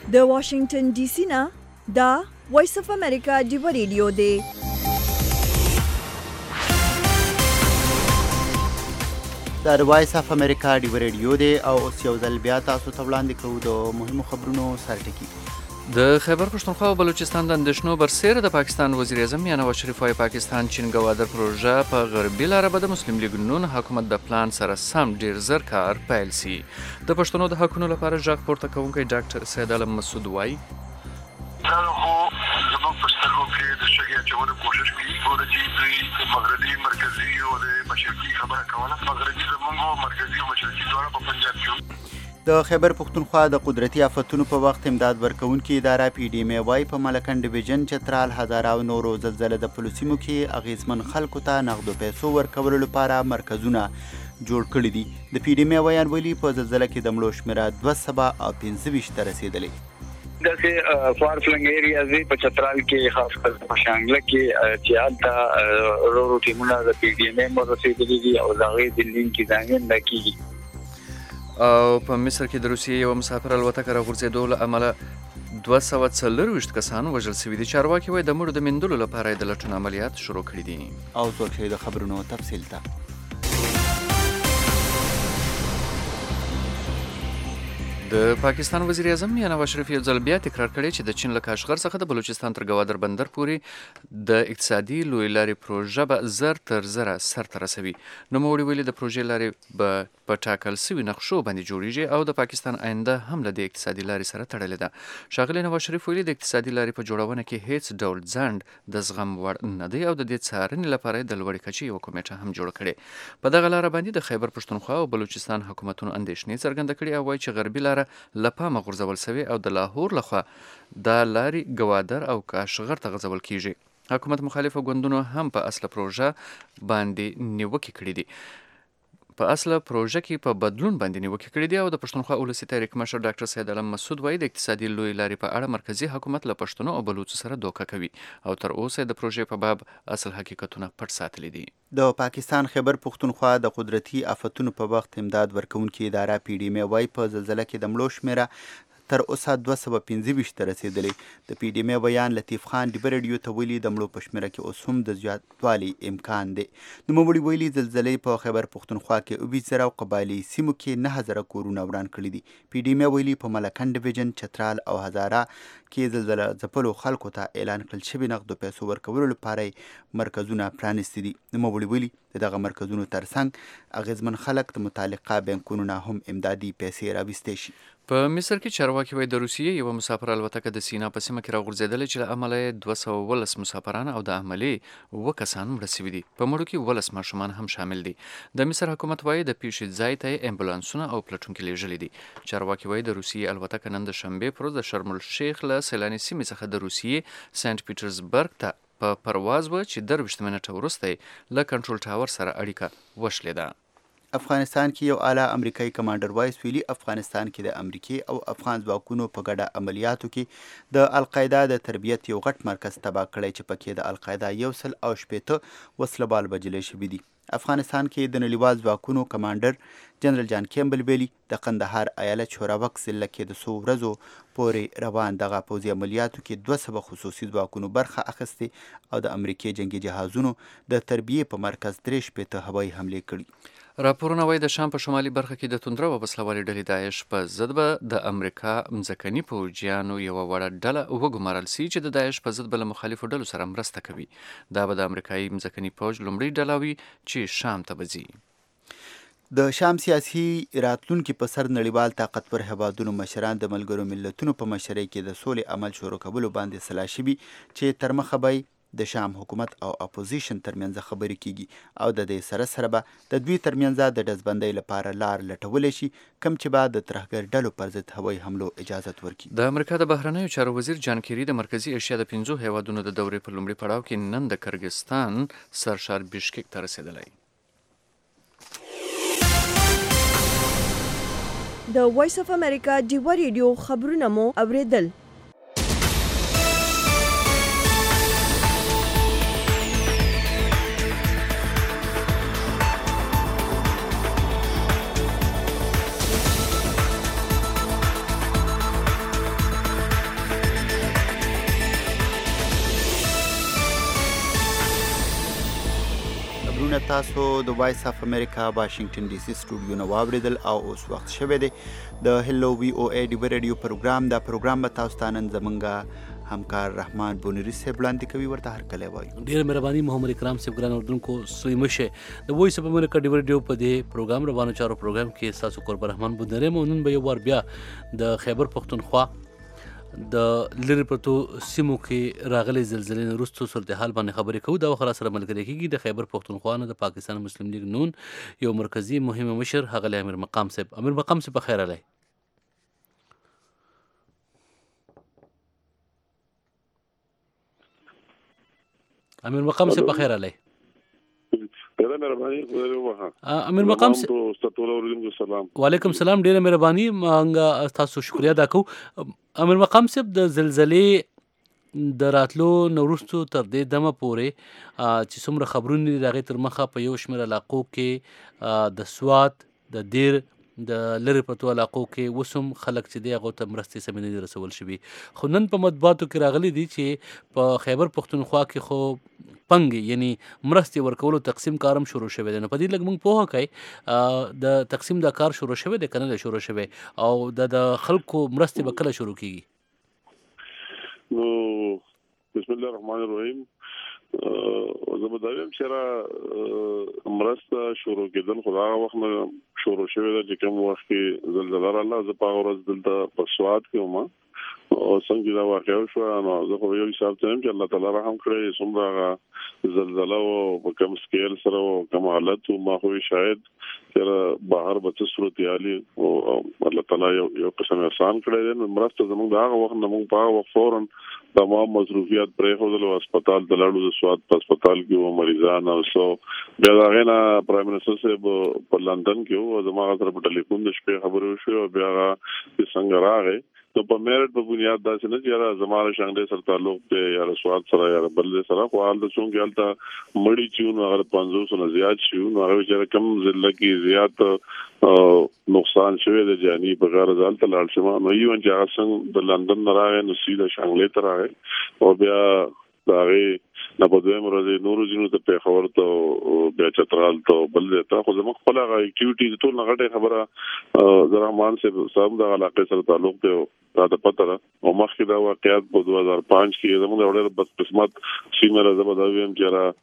د واشنگټن ډي سي نه دا وایس اف امریکا ډیو ریډیو دی. د وایس اف امریکا ډیو ریډیو دی او اوس یو ځل بیا تاسو ته وړاندې کوو د مهمو خبرونو سرټکي. د خیبر پښتونخوا او بلوچستان د اندېښنو برسیره د پاکستان وزیر اعظم میاں نواز شریف وايي پاکستان چین ګوادر پروژه په غربي لاره به د مسلم لیګ نون حکومت د پلان سره سم ډیر زر کار پیل سي. د پښتنو د حقونو لپاره ژغ پورته کوونکی ډاکټر سید علم مسعود وايي دا خو زموږ په سترګو کې د شګې اچولو کوشش کوي چې مغربي مرکزي او د مشرقي خبره کوله. مغربي زموږ او مرکزي او مشرقي دواړه په پنجاب کې. د خیبر پښتونخوا د قدرتي آفتونو په وخت امداد ورکوونکې اداره پی ډي ایم وايي په ملکن ډیویژن، چترال، هزاره او نورو زلزله د پلوسیمو کې اغیزمن خلکو ته نغدو پیسو ورکولو لپاره مرکزونه جوړ کړي دي. د پی ډي ایم ویان ویلي په زلزله کې د مړو شمیره 225 ته رسیدلی. دغه فار فلنګ ایریاز په چترال کې خاص کر په شانګله کې چې حالت ورو ټیمونه د پی ډي ایم رسیدلي دي او دغه د لین کې ځانګړي نه کیږي. او په مصر کې د روسیې یو مسافر الوتکه راغورځېدو له امله 240 کسان وژل شوي دي. چارواکي وایي د مړو د میندلو لپاره یې د لټون عملیات شروع کړي دي. او څوک د خبرونو تفصیل ته د پاکستان وزیر اعظم میاں نواز شریف یو ځل بیا تکرار کړی چې د چین له کاشغر څخه د بلوچستان تر ګوادر بندر پورې د اقتصادي لوی لارې پروژه به زر تر زره سر ته رسوي. نوموړي ویلي د پروژې لارې به په ټاکل سوي نقشو باندې جوړیږي او د پاکستان آینده هم له دې اقتصادي لارې سره تړلې ده. ښاغلي نواز شریف ویلي د اقتصادي لارې په جوړونه کې هیڅ ډول ځنډ د زغم وړ نه دی او د دې څارنې لپاره د لوړې کچې یوه کمیټه هم جوړه کړې. په دغه لاره باندې د خیبر پښتونخوا او بلوچستان حکومتونو اندېښنې څرګنده کړي او وایي چې غربي لاره له پامه غورځول سوي او د لاهور لخوا د لارې ګوادر او کاشغر ته غځول کیږي. حکومت مخالفو ګوندونو هم په اصله پروژه باندې نیوکې کړي دي. په اصله پروژه کې په بدلون باندې نیوکې کړي دي او د پښتونخوا ولسي تحریک مشر ډاکټر سید علم مسعود وايي د اقتصادي لوی لارې په اړه مرکزي حکومت له پښتنو او بلوچو سره دوکه کوي او تر اوسه د پروژې په باب اصل حقیقتونه پټ ساتلي دي. د پاکستان خیبر پښتونخوا د قدرتي آفتونو په وخت امداد ورکوونکې اداره پی ډي ایم وايي په زلزله کې د مړو شمیره تر اوسه 225 ته رسیدلی. د پی ډي ایم بیان لطیف خان ډیو ریډیو ته ویلي د مړو په شمیره کې اوس هم د زیاتوالي امکان دی. نوموړي ویلي زلزلې په خیبر پښتونخوا کې 20,000 او قبایلي سیمو کې 9,000 کورونه وران کړي دي. پی ډي ایم ویلي په ملکن ډیویژن، چترال او هزاره کې زلزله ځپلو خلکو ته اعلان کړل شوي نغدو پیسو ورکولو لپاره مرکزونه پرانیستي دي. نوموړي ویلي د دغه مرکزونو ترڅنګ اغیزمن خلک د متعلقه بانکونو نه هم امدادي پیسې راویستی شي. په مصر کې چارواکي وایي د روسیې یوه مسافر الوتکه د سینا په سیمه کې راغورځېدلې چې له امله یې 219 مسافران او د عملې 7 کسان مړه سوي دي. په مړو کې 12 ماشومان هم شامل دي. د مصر حکومت وایي د پیښې ځای ته یې امبولانسونه او پلټونکي لیږلي دي. چارواکي وایي د روسیې الوتکه نن د شنبې پر ورځ د شرم الشیخ له سیلاني سیمې څخه د روسیې سنت پیټرزبرګ ته په پرواز و چې 23 منټه وروسته له کنټرول ټاور سره اړیکه وشلېده. افغانستان کې یو اعلی امریکایي کمانډر وایس ویلي افغانستان کې د امریکای او افغان ځواکونو په ګډه عملیاتو کې د القاعده د تربیت یو غټ مرکز تباه کړی چې پکې د القاعده 160 وسله بال بجلی شوي دي. افغانستان کې د نړیوال ځواکونو کمانډر جنرال جان کیمبل ویلي د قندهار ایالت چوراوک ضلع کې د 100 ورځو پورې روان دغه پوځي عملیاتو کې 200 خصوصي ځواکونو برخه اخیستې او د امریکای جنگي جهازونو د تربیې په مرکز 63 هوایي حملې کړي. راپورونه وایي د شام په شمالي برخه کې د توندره او وسلوالې ډلې داعش په ضد به د امریکا مځکني پوځیانو یوه وړه ډله وګمارل سي چې د داعش په ضد به له مخالفو ډلو سره مرسته کوي. دا به د امریکایي مځکني پوځ لومړۍ ډله وي چې شام ته به ځي. د شام سیاسي راتلونکي په سر نړیوال طاقتور هیوادونو مشران د ملګرو ملتونو په مشرۍ کې د سولې عمل شروع کولو باندې سلا شوي چې تر مخه به د شام حکومت او اپوزیشن ترمنځ خبرې کیږي او د دې سره سره به د دوی ترمنځ د ډزبندۍ لپاره لار لټولی شي کوم چې به د ترهګر ډلو پر ضد هوایي حملو اجازت ورکړي. د امریکا د بهرنیو چارو وزیر جان کیری د مرکزي ایشیا د 5 هیوادونو د دورې په لومړي پړاو کې نن د کرګستان سرشار بیشکک ته رسیدلی. د وایس اف امریکا ډیو ریډیو خبرونه مو اوریدل. تاسو د وایس اف امریکا واشنگټن ډي سي سټوډیو نه واوریدل او اوس وخت شوه دی د هلو وی او ای ډي ریډیو پروګرام. دا پروګرام به تاسو ته نن زمونږ همکار رحمان بونری صاحب وړاندې کوي. ورته هرکلی وایو. ډېره مهرباني محمد اکرام صاحب ګران اردوونکو سلیمشه د وایس اف امریکا ډي ریډیو په دې پروګرام روانو چارو پروګرام کې ستاسو قربان رحمان بونری یم. نن به یو وار بیا د خیبر پښتونخوا د لرې پرتو سیمو کې راغلي زلزلې نه وروسته صورتحال باندې خبرې کوو. دا وخت راسره ملګری کېږي د خیبر پښتونخوا نه د پاکستان مسلم لیگ نون یو مرکزي مهم مشر ښاغلی امیر مقام صاحب. امیر مقام صاحب په خیر راغلی. امیر مقام صاحب په خیر راغلی. امیر مقام وعلیکم سلام. ډیره مهرباني. مونږ تاسو شکریا ادا کوو. امیر مقام صاحب د زلزلې د راتلو نه وروستو تر دې دمه پورې چې څومره خبرونه دي د هغې تر مخه په یو شمېر علاقو کې د سوات د دیر د لرې پرتو علاقو کې اوس هم خلک چې دی هغو ته مرستې سمې نه دي رسول شوي. خو نن په مطبوعاتو کې راغلي دي چې په خیبر پښتونخوا کې خو پنګې یعنی مرستې ورکولو تقسیم کار هم شروع شوی دی. نو په دې لږ موږ پوهه کوئ د تقسیم دا کار شروع شوی دی که نه دی شروع شوی او د خلکو مرستې به کله شروع کیږي؟ نو بسم الله الرحمن الرحیم. زه به دا وایم چې را مرسته شروع کېدل خو هغه وخت نه شروع شوې ده چې کوم وخت کې زلزله راغله. زه په هغه ورځ دلته په سوات کې وم او څنګه دا واقع شو نو زه خو یو حساب ته چې الله تعالی رحم کړی څومره زلزله او په کوم سکیل سره او کوم حالت ما خو شاید چې بهر به صورتحال او الله تعالی یو قسم احسان کړی دی. مرسته زموږ د هغه وخت نه موږ په هغه وخت فوراً تمام مصروفیات پرېښودل او هسپتال ته لاړو. د سوات په هسپتال کې وو مریضان او سو بیا د هغې نه پرایم منسټر صاحب په لندن کې وو. زما سره په ټلیفون د شپې خبرې وشوې او بیا هغه څنګه راغی. نو په میرټ په بنیاد داسې نه چې یاره زما له شانګلې سره تعلق دی یا سوات سره یا بل سره خو هلته څومره هلته مړي چې وو نو هغه 500 نه زیات شي نو هغه چې کم ضلع کې زیات نقصان شوی دی جاني په غیر ځل ته لاړ شم. نو یو چې هغه څنګه د لندن نه راغی نو سیده شانګلې ته راغی او بیا دا غي نه په دویم ورځ نورو ځینو ته پیښور ته بیا چترال ته بل ځای خو زموږ خپل هغه اکټیویټیز ټول نه غټه خبره د رحمان صاحب د علاقې سره تعلق دی دا د پته او مخکې دا واقعیت په 2005 کې زموږ د وړل بد قسمت سیمه راځه به دا ویم چې را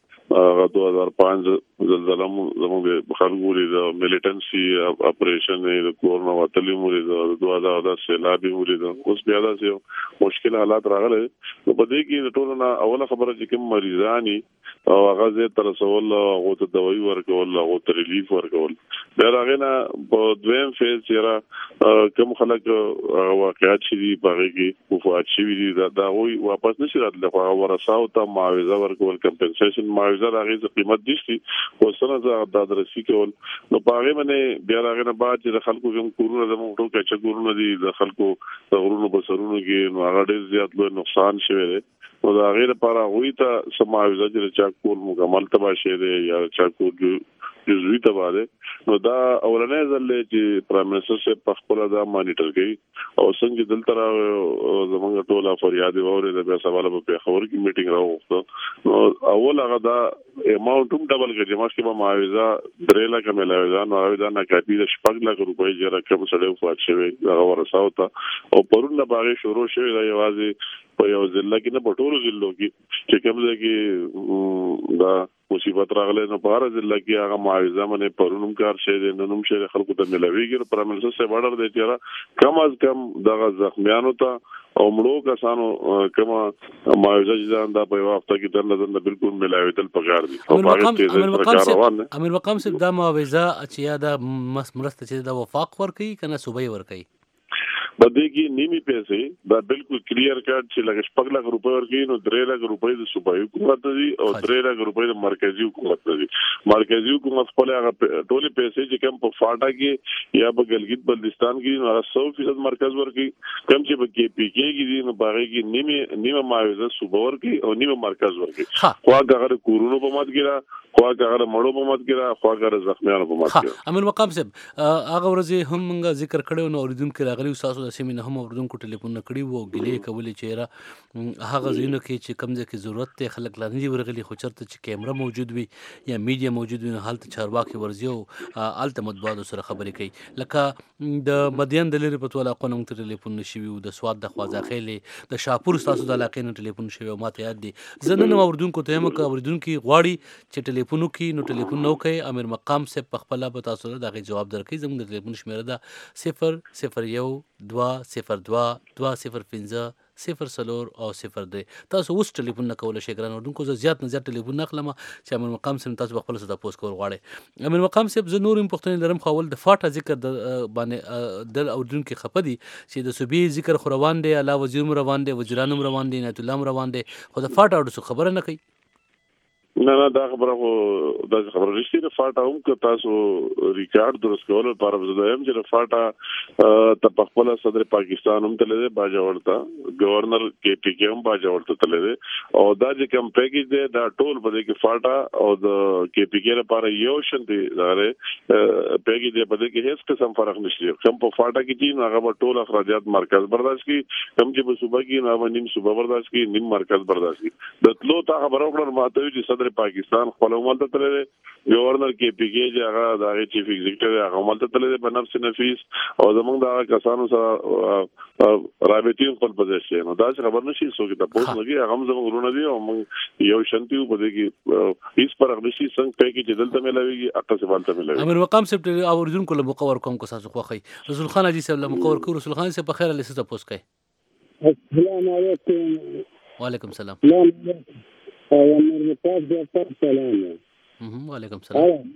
2005 زلزلہ زموږ خلکو لري د ملیټنسي اپریشن د کورونا وتلی مو لري د 2010 سیلاب مو لري اوس بیا دا مشکل حالات راغله. نو په دې کې ټول نه اوله خبره چې کوم مریضانی او هغه زه تر سوال او ته دوايي ورکول او ته ریلیف ورکول بیا راغنه په دویم فیز چې کوم خلک واقعیت شي په هغه کې وفات شي دا وي واپس نشي راتله خو ورساو ته معاوضه ورکول کمپنسیشن معاوضه راغی قیمت دي شي او سره دا درسي کول. نو په هغه باندې بیا راغنه بعد چې خلکو کوم کورونه زموږ ټول کې کورونه دي د خلکو غرونو بسرونو کې نو هغه ډېر زیات لوی نقصان شوی دی. نو دا غیر لپاره وی ته سماوزه چې چا کول مکمل تبا شه دی یا چا کول جزوی تبا دی. نو دا اولنې ځل چې پرایم منسټر سے په خپل دا مانیټر کوي او څنګه دلته زمونږ ټوله فریاد وره د بیا سوال په خبر کې میټینګ راوغوښته. نو اول هغه دا اماونټ هم ډبل کړي مخکې به معاوضه 3 لک ملایوي نو هغه دا نه کاپی د 7 لک روپۍ چې رقم سره وفات شوی هغه ورساو ته او پرونه باغې شروع شوی دا یوازې په یو ځل کې نه پټولو ځلو کې چې کوم ځای کې دا مصیبت راغله نو په هر ځل کې هغه معاوضه باندې پرونم کار شي د ننوم شي خلکو ته ملويږي پر منسټر سے وړر دی چې کم از کم دغه زخمیانو ته او مړو کسانو کما معاوضه ځان دا په وخت کې درنه بالکل ملایوي تل پکار دي. امیر مقام صاحب دا معاوضه چې یا دا مرسته چې دا وفاق ورکي کنه صوبای ورکي بده کې نیمه پیسې دا بالکل کلیر کارت چې لږ 5 لک روپۍ ورکړي نو 3 لک روپۍ د صوبایي حکومت دي او 3 لک روپۍ د مرکزی حکومت دي. مرکزی حکومت خپل هغه ټول پیسې چې کوم په فاټا کې یا په ګلګت بلتستان کې نو 100% مرکز ورکړي کوم چې په کې پی کې کې دي نو باغې کې نیمه معاوضه صوبه ورکړي او نیمه مرکز ورکړي. خو هغه کورونو په مات کېرا خو هغه مړو په مات کېرا خو هغه زخمیانو په مات کېرا. امیر مقام صاحب هغه ورځ هم موږ ذکر کړو نو اوریدونکو راغلی تاسو تاسو د سیمې نه هم اوریدونکو ټلیفونونه کړي وو او ګیلې کولې چې یاره هغه ځایونو کې چې کوم ځای کې ضرورت دی خلک لا نه دي ورغلي، خو چېرته چې کیمره موجود وي یا میډیا موجود وي نو هلته چارواکي ورځي او هلته مطبوعاتو سره خبرې کوي. لکه د مدین د لرې پرتو علاقو نه موږ ته ټلیفونونه شوي وو، د سوات د خوازاخیلې د شاهپور ستاسو د علاقې نه ټلیفون شوي او ماته یاد دي. زه نن هم اوریدونکو ته یم که اوریدونکي غواړي چې ټلیفون وکړي نو ټلیفون نه وکړئ. امیر مقام صاحب په خپله به تاسو ته د هغې جواب درکوي. زموږ د ټلیفون شمېره ده 001 202 205 04 او 03. تاسو اوس ټلیفون نه کولی شئ ګران اورېدونکو. زه زیات نه زیات ټلیفون نه اخلم چې امیر مقام صاحب تاسو به خپله څه تپوس کول غواړئ. امیر مقام صاحب زه نور هم پوښتنې لرم، خو اول د فاټا ذکر باندې د اورېدونکي خفه دي چې د صوبې ذکر خو روان دی، اعلی وزیر هم روان دی، وزیران هم روان دي، عنایت الله هم روان دی، خو د فاټا اورډو څه خبره نه کوي. نه دا خبره خو دا خبره رښتیا ده. فاټا هم که تاسو ریکارډ درست کول لپاره زدایم چې فاټا ته په خپل صدر پاکستان هم تللی دی، باجوړ ته گورنر کې پی کې هم باجوړ ته تللی دی او دا چې کوم پیکیج دی دا ټول په دې کې فاټا او د کې پی کې لپاره یو شان دی. دا پیکیج دی په دې کې هیڅ قسم فرق نشته. کوم په فاټا کې چې هغه په ټول اخراجات مرکز برداشت کی، کوم چې په صوبه کې نه نیم صوبه برداشت کی، نیم مرکز برداشت کی. د تلو تا خبرو کړل ماته چې صدر پاکستان خپل عمل ته تللی، گورنر کې پی کې چې هغه د چیف ایگزیکټیو هغه عمل ته تللی په نفس نفیس او زمونږ د کسانو سره رابطې خپل په ځای شي. نو دا خبر نشي څوک ته پوښتنه کوي، هغه هم زموږ ورونه دي او موږ یو شانتي په دې کې هیڅ فرق نشي. څنګه پېکې چې دلته ملويږي اته سوال ته ملوي. امیر مقام صاحب اوریدونکو له مقور کوم کو تاسو خوخی رسول خان حاجی صاحب له مقور کو رسول خان صاحب په خیر له څه پوس کوي. السلام علیکم. وعلیکم السلام. امیر مقام صاحب سلام. وعلیکم السلام.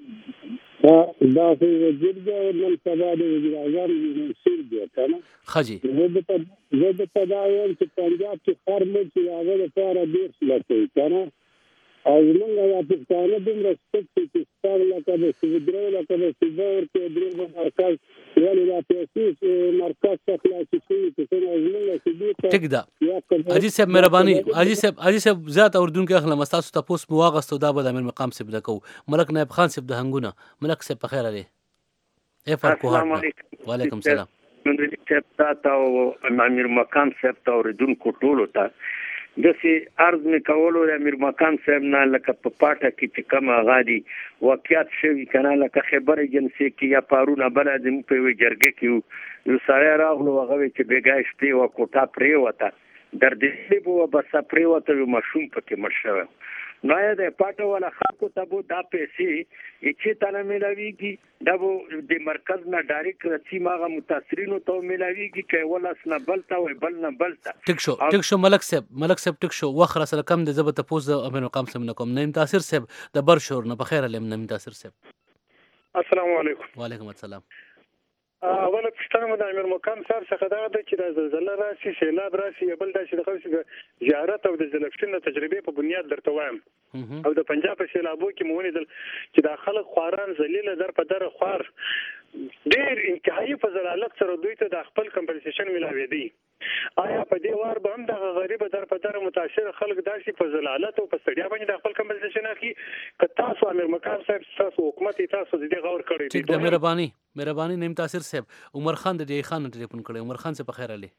دا خو وزیر دی او نن سبا د وزیر اعظم منصور دی کنه خاجي. زه د تداوم چې پنجاب کې هر ملک هغه لپاره ډیر لکه کنه او موږ یا پښتانه دومره سپک چې ستاسو لکه د سویدرو لکه د سوبر کې درې مرکز یعنی د پیسې مرکز څخه خلاص شي چې څنګه موږ چې ټیک ده. حاجی صاحب مهرباني، حاجی صاحب زیات اوردونکو اخلم تاسو ته پوس مواغستو دا به د امیر مقام صاحب دکو ملک نائب خان صاحب د هنګونه ملک صاحب په خیر علي. السلام علیکم. وعلیکم السلام. منځ ته او امیر مقام صاحب ته اوریدونکو ټولو ته داسې عرض مې کولو د امیر مقام صاحب نه لکه په پاټه کې چې کوم هغه دي واقعیت شوي که نه لکه خبر ایجنسۍ کې یا پارونه بله زموږ په یوې جرګه کې یو سړی راغلو هغه وی چې بېګا شپې وه کوټه پرېوته دردېدلې به وه بسه پرېوته یو ماشوم پکې مړ شوی. نو یا د پاټه والا خلکو ته به دا پیسې چې ته نه میلاویږي دا به د مرکز نه ډایرکټ رسیم هغه متاثرینو ته میلاویږي که ولس نه بل ته وي بل نه بل ته. ټیک شو ملک صاحب ټیک شو. وخت راسره کم دی، زه به تپوس د امیر مقام صاحب نه کوم. نعیم تاثیر صاحب د برشور نه په خیر علیم. نعیم تاثیر صاحب السلام علیکم. وعلیکم السلام. اوله پوښتنه مو د امیر مقام صاحب څخه دا ده چې د زلزله راشي، سیلاب راشي، یا بل داسې د خلکو د زیارت او د زلفشین د تجربې په بنیاد درته وایم او د پنجاب په سیلابو کې مو ولیدل چې دا خلک خواران ذلیله در په در خوار ډېر انتهایی په ضلالت سره دوی ته د خپل کمپنسیشن ملاوېدی. آیا په دې وار به هم دغه غریب در په در متاثر خلک داسې په ضلالت او په ستړیا باندې د خپل کمپنسیشن اخلي که تاسو امیر مقام صاحب تاسو حکومت تاسو دې غور کړی ټیک ده. مهرباني نعیم تاثیر صاحب. عمر خان د دې خان ټلیفون کړی. عمر خان صاحب په خیر علي.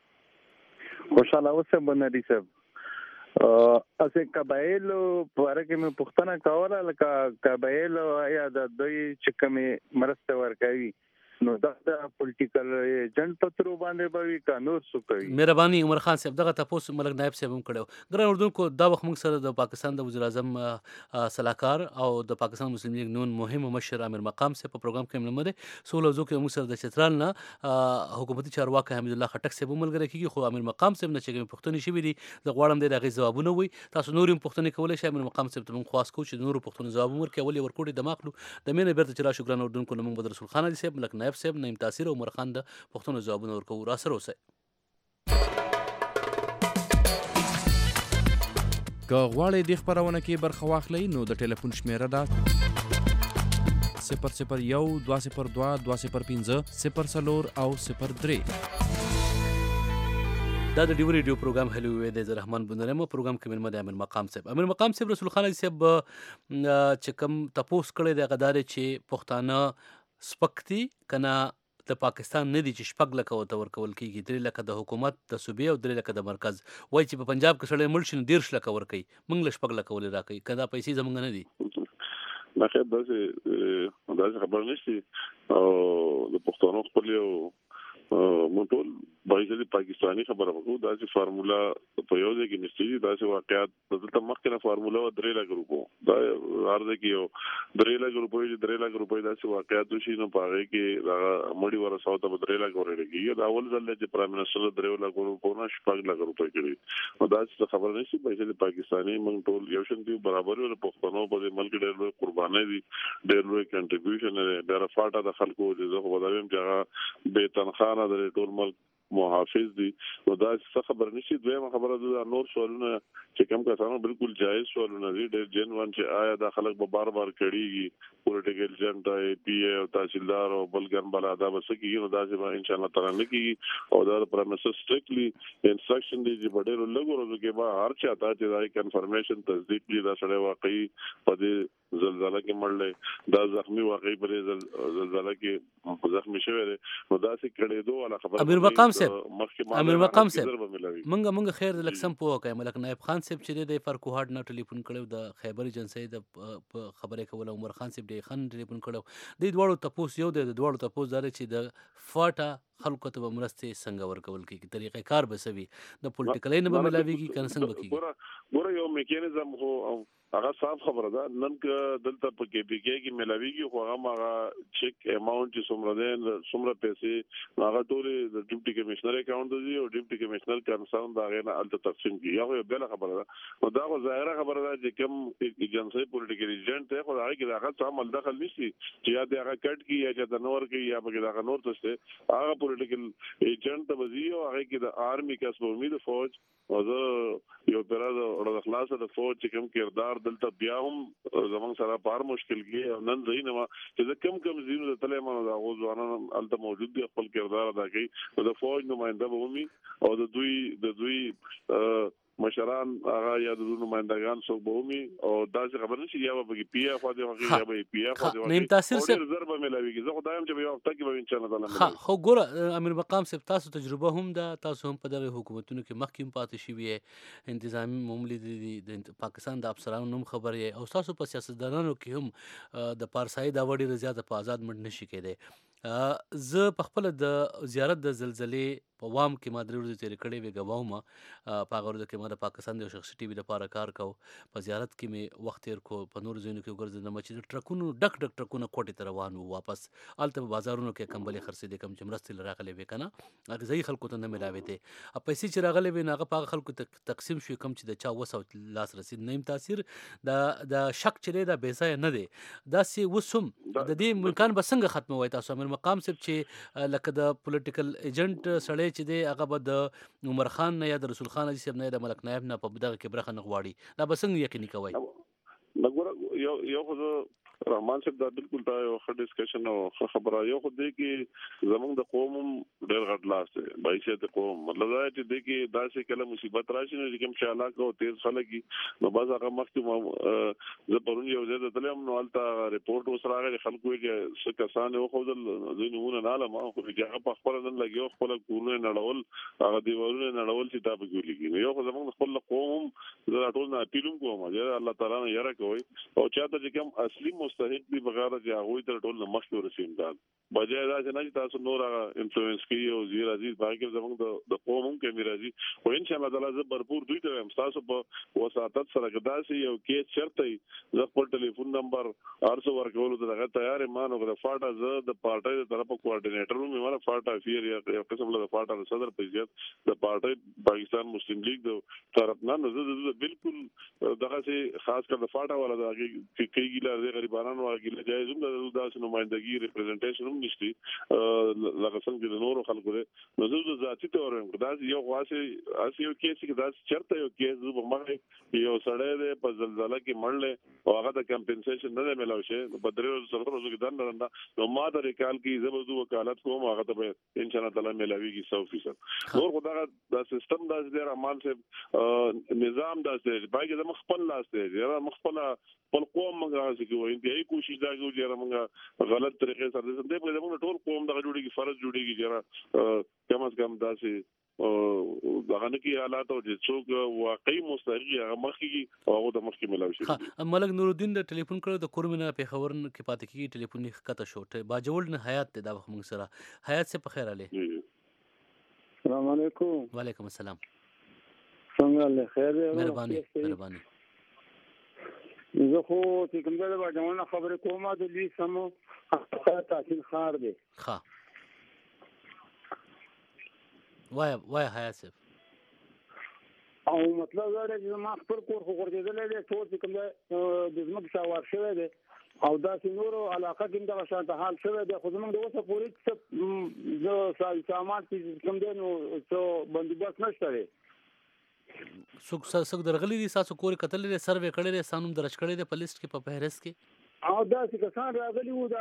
خوشاله اوسه بنری صاحب. اسه قبایل په اړه کې مې پوښتنه کوله لکه قبایل یا د دوی چې کومې مرسته ورکوي نو دا د پولیټیکل ایجنټ په تر باندې به کا نور څه کوي. مهرباني عمر خان صاحب دغه تاسو ملک نائب صاحب هم کړو. ګران اردوونکو دا وخت موږ سره د پاکستان د وزیر اعظم صلاحکار او د پاکستان مسلم لیگ نون مهم مشر امیر مقام صاحب په پروګرام کې ملمده سولو زو کې موږ سره د چترال نه حکومتي چارواکي حمید الله خټک صاحب ملګری کیږي. خو امیر مقام صاحب نه چې پوښتنې شوي دي د غواړم د هغې ځوابونه وي. تاسو نور هم پوښتنې کولی شئ. امیر مقام صاحب ته موږ خواست کوو چې نورو پوښتنو ځواب ورکړي. ولې ورکوړي د ماخلو د مینې بیرته چې راشو. ګران اردوونکو نه موږ به رسول خان حاجي صاحب، ملک نائب صاحب، نعیم تاثیر عمر خان د پښتون ځوابونه ورکوو. را سره اوسئ. که غواړئ دې خپرونه کې برخه واخلئ نو د ټلیفون شمیره ده 001 202 205 04 او 03. دا د ډیو ریډیو پروګرام هلو وی د رحمان بندرمو پروګرام کې ملمد امیر مقام صاحب. امیر مقام صاحب رسول خان صاحب چې کوم تپوس کړی د غدار چې پښتانه سپکتی کنه د پاکستان نه دي چې 6 لکه ورته ورکول کېږي، 3 لکه د حکومت د صوبې او 3 لکه د مرکز. وایي چې په پنجاب کې سړی مړ شي نو 13 لکه ورکوي، موږ له 6 لکه ولې راکوي که دا پیسې زموږ نه دي؟ نه خیر داسې خبر نشته او د پښتنو خپل یو مونږ ټول باید پاکستاني خبره وکړو. دا چې فارمولا په یو ځای کې نشته دي، دا چې واقعیت دلته مخکې نه فارمولا 3 لک روپو دا ارزه کې یو 3 لک روپۍ دا چې واقعیت وشي نو په هغه کې دا مړی ورساو ته 3 لک ورېږي. دا اول ځل چې پرایم منسټر 3 لک روپو نه 6 لک روپۍ کړي نو دا چې خبر نشي باید پاکستاني مونږ ټول یو شان دي برابر او پښتنو په ملک ډېر لوی قرباني دي، ډېر لوی کنټریبیوشن دی. ډېر فاټه د خلکو د زه خو دا ویم چې به تنخواه د ټول ملک محافظ دي نو دا څه خبر نشي. دویمه خبره ده نور سوالونه چې کوم کسانو بالکل جایز سوالونه دي، ډېر جنوان چې آیا دا خلک به بار کړيږي پولیټیکل ایجنټ ای پی ای او تحصیلدار او بلګن بلا دا بس کیږي نو دا چې ان شاء الله تعالی نه کیږي او دا پرمیسز سټریکټلی انسټرکشن دي چې ډېر لږ ورځو کې به هر چا ته چې دا کنفرمیشن تصدیق دي دا سره واقعي په دې زلزلہ کې مړل دا زخمی واقعي په زلزلہ کې زخمی شوی دی نو دا چې کړي دوه ولا خبره امیر مقام صاحب منګه خیر د لکسم په وکه ملک نائب خان صاحب چې د فرکوهاټ نه ټلیفون کړو د خیبر ایجنسی د خبرې کول عمر خان صاحب د خان ټلیفون کړو د دوړو تپوس یو د دوړو تپوس دار چې د فاټا خلکو ته مرسته څنګه ورکول کیږي طریقې کار به سوي د پولیټیکل نه به ملاويږي کنه څنګه کیږي ګوره یو میکانیزم هو هغه صاف خبره ده نن ک دلته په کې بي کې ملاويږي خو هغه چیک اماونت چې څومره ده څومره پیسې هغه ټول د ډیپټي کمشنر اکاونټ دی او ډیپټي کمشنر کنسرن دا غیر الته تقسیم کیږي یو بل خبره ده نو دا غو ظاهره خبره ده چې کوم ایجنسی پولیټیکل ایجنټ ته خو هغه کې هغه عمل دخل نشي چې یا د هغه کټ کی یا چې د نور کې یا به دا نور څه هغه پولیټیکل ایجنټ وزیو هغه کې د آرمي کسب امید فوج او یو پراد او د خلاصه د فوج چې کوم کردار دلته بیا هم زمون سره بار مشکل کې نن زینه چې کم زینو د تلمانو د غوځوانو الته موجود دي خپل کردار ادا کوي د فوج نمائنده بومي او د دوی مشران هغه یا د نمائندگان څوک بومي او دا څه خبر نشي یا به پی اف او یا به پی اف او نیم تاثیر سره ضربه ملاويږي زه خدایم چې یو وخت کې به ان شاء الله تعالی خو ګوره امیر مقام صاحب تاسو تجربه هم ده تاسو هم په دغه حکومتونو کې مخکې پاتې شوی انتظامی معاملې دي د پاکستان د افسرانو نوم خبر یې او تاسو په سیاستدانانو کې هم د پارسای دا وړي زیاته په آزاد منډ نشي کېده. زه په خپل د زیارت د زلزلې په وام کې ما درې ورځې تېرې کړې وې ګواومه په هغه ورځ کې ما د پاکستان د شخصي ټي وي لپاره کار کو په زیارت کې مې وخت تېر کو په نور ځایونو کې ګرځېدم چې د ټرکونو ډک ټرکونه کوټې ته روان وو واپس هلته په بازارونو کې کمبلې خرڅېدې کوم چې مرستې راغلې وې که نه غذایي خلکو ته نه ملاوېدې پیسې چې راغلې وې نو هغه په هغه خلکو تقسیم شوې کوم چې د چا وس او لاس رسید. نیم تاثیر د شک چې دی دا بېځایه نه دی داسې اوس هم د دې امکان به څنګه ختموئ تاسو امیر مقام صاحب چې لکه د پولیټیکل ایجنټ سړی چې دی هغه به د عمر خان نه یا د رسول خان صاحب نه یا د ملک نایب نه په دغه کې برخه نه غواړي دا به څنګه یقیني کوئ؟ نګوره یو خو رحمان صاحب دا بالکل دا یو ښه ډسکشن او خبره یو خو دی کې زمونږ د قوم ډېر غټ لاس دی بایسه د قوم مطلب دا چې دی کې دا چې کله مصیبت راشي نو کوم چې علاقه او تیز خلک نو بس هغه مخکې زه پرون یو ځای ته تلم نو هلته ریپورټ اوس راغی خلکو یې څه کسان وښودل دوی نومونه نه علم خو چې په خپله نن لګي خپل کورونه نړول هغه دیوالونه نړول چې دا به ګولېږي نو یو خو زمونږ خپل قوم زه ټول نه اپیل کوم چې الله تعالی نه یره کوي او چاته چې کوم اصلي مستحق دی بغیر چې هغه تر ټول مخکې ورسیم دا بجای دا چې نه تاسو نور انفلوئنس کوي او زیر عزیز باقي زموږ د قوم هم کې میراځي او ان شاء الله تعالی زه برپور دوی ته تاسو په وساتت سره کداسي یو کې شرط ای خپل ټلیفون نمبر ارسو ورکول ته تیار مانو د فاټا زه د پارټي د طرف کوارډینیټر مې ولا فاټا افیر یا قسم له فاټا د صدر پریزیت د پارټي پاکستان مسلم لیگ د طرف نه زه بالکل دغه سي خاص کر د فاټا ولا د کېږي له غریبانو واګي جایز هم د داسې نمائندګي ریپرزنټیشن هم نشتی لکه څنګه د نورو خلکو دی نو زه ذاتي تور یم دا یو خاصه اسی یو کیس کې دا چرته یو کیس په مخه یو سړی دی په زلزلہ کې مړل او هغه د کمپنسیشن نه ملو شي په درې ورځې سره کې دند نو ما د ریکال کې زبردو وکالت کوم هغه ته ان شاء الله تعالی ملاويږي 100% نور خدای دا سیستم دا د رحمان صاحب نظام دا چې باقي د مخبل لاس دی یا مخبل قوم موږ راځي کوي انتهایی کوشش دا کوي چې موږ غلط طریقې سره دې په موږ ټول قوم دغه جوړیږي فرض جوړیږي چې کم از کم داسې دغه نه کې حالات او چې څوک واقعي مستحق هغه مخکې او هغه د مخکې ملاوي شي. ملک نورالدین د ټلیفون کړو د کورمنه پیښور کې پاتې کیږي ټلیفون یې ښکته شو باجوړ نه حیات ته دا وخت موږ سره حیات څه په خیر علي. السلام علیکم. وعلیکم السلام. څنګه له خیر دی؟ مهرباني. زه خو چې کوم ځای باجوړ نه خبرې کوم د لوی سمو تحصیل خار دی. ښه وای حیات صاحب. او مطلب دا دی چې ما خپل کور خو ورګېدلې دی ټول چې کوم د ځمکې شاوار شوی دی او داسې نورو علاقه کې دغه شانته حال شوی دی خو زموږ د اوسه پورې څه سامان چې کوم دی نو څه بندوبست نشته دی. څوک درغلي دي تاسو کور کتل لري سروې کړی دی سانوم درج کړی دی په لیست کې په فهرست کې او داسې کسان راغلي وو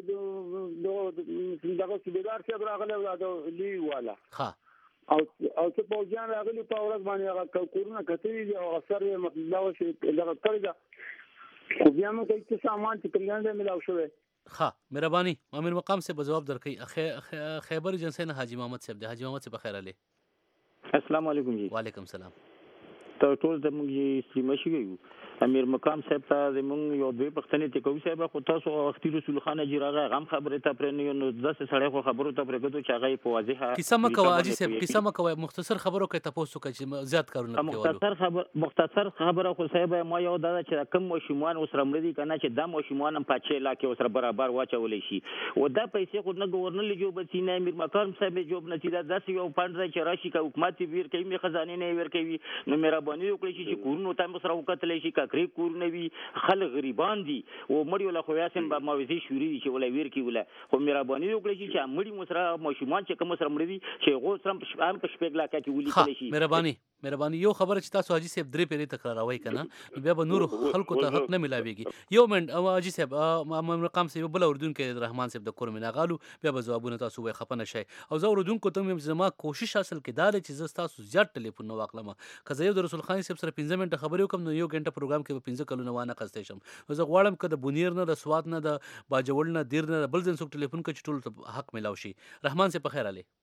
دغه صوبیدار صاحب راغلی و د لوی والا او څه پوځیان راغلي په ورځ باندې هغه کورونه کتلي دي او اثر یې مطلب چې دغه کړی ده خو بیا موږ هیڅ سامان چې کوم ځای ملاو شوی. ښه مهرباني امیر مقام صاحب جواب درکړي. خیبر ایجنسی نه حاجی محمد صاحب دی. حاجی محمد صاحب بخیر علي. السلام علیکم جی. وعلیکم السلام. ته ټول د موږ سلیمه شوی امیر مقام صاحب ته زمونږ یو دوی پښتنې ته کوي صاحب خو تاسو وختي رسول خان جیراغه غم خبره ته پرې نه داسې سړی خو خبرو ته پرېږدو چې هغه په واضحه کیسه مکوه اجي صاحب کیسه مکوه مختصر خبرو کې تاسو کوي چې زیات کارونه کوي. مختصر خبره خو صاحب ما یو دا چې کم مشموان وسره مړ دي کنه چې دا مشموان هم په 6 لاکه وسره برابر واچولې شي او دا پیسې خو نه گورنر جوب سینې امیر مقام صاحب جوب نه چې دا داسې یو فند چې راشي کا حکومت ویر کوي می خزانه نه ویر کوي نو مهرباني وکړئ چې کورونو ته سره وکتلې شي کاکري کور نه وي خلک غریبان دي او مړی ولا خو یاسم به موزي شوري چې ولا ویر کی ولا خو مهرباني وکړئ چې مړی مسره مشومان چې کوم سره مړی دي چې غو سره په شپږ لاکه کې ولي کلی شي. مهرباني یو خبره چې تاسو حاجی صاحب درې پیری تکراروي کنه بیا به نور خلکو ته حق نه ملاويږي. یو منټ او حاجی صاحب مقام صاحب بل اردن کې رحمان صاحب د کورمنه غالو بیا به جوابونه تاسو وای خپنه شي او زه اردن کو ته زما کوشش اصل کې دا چې تاسو زیات ټلیفون نو واخلم کزه یو د رسول خان صاحب سره 15 منټه خبرې وکم نو یو غنټه پروګرام کې 15 کلونه وانه قصته شم زه غواړم کده بونیر نه د سواد نه د باجوړ نه دیر نه بل ځین څوک ټلیفون کې ټول حق ملاو شي. رحمان صاحب بخیر علي.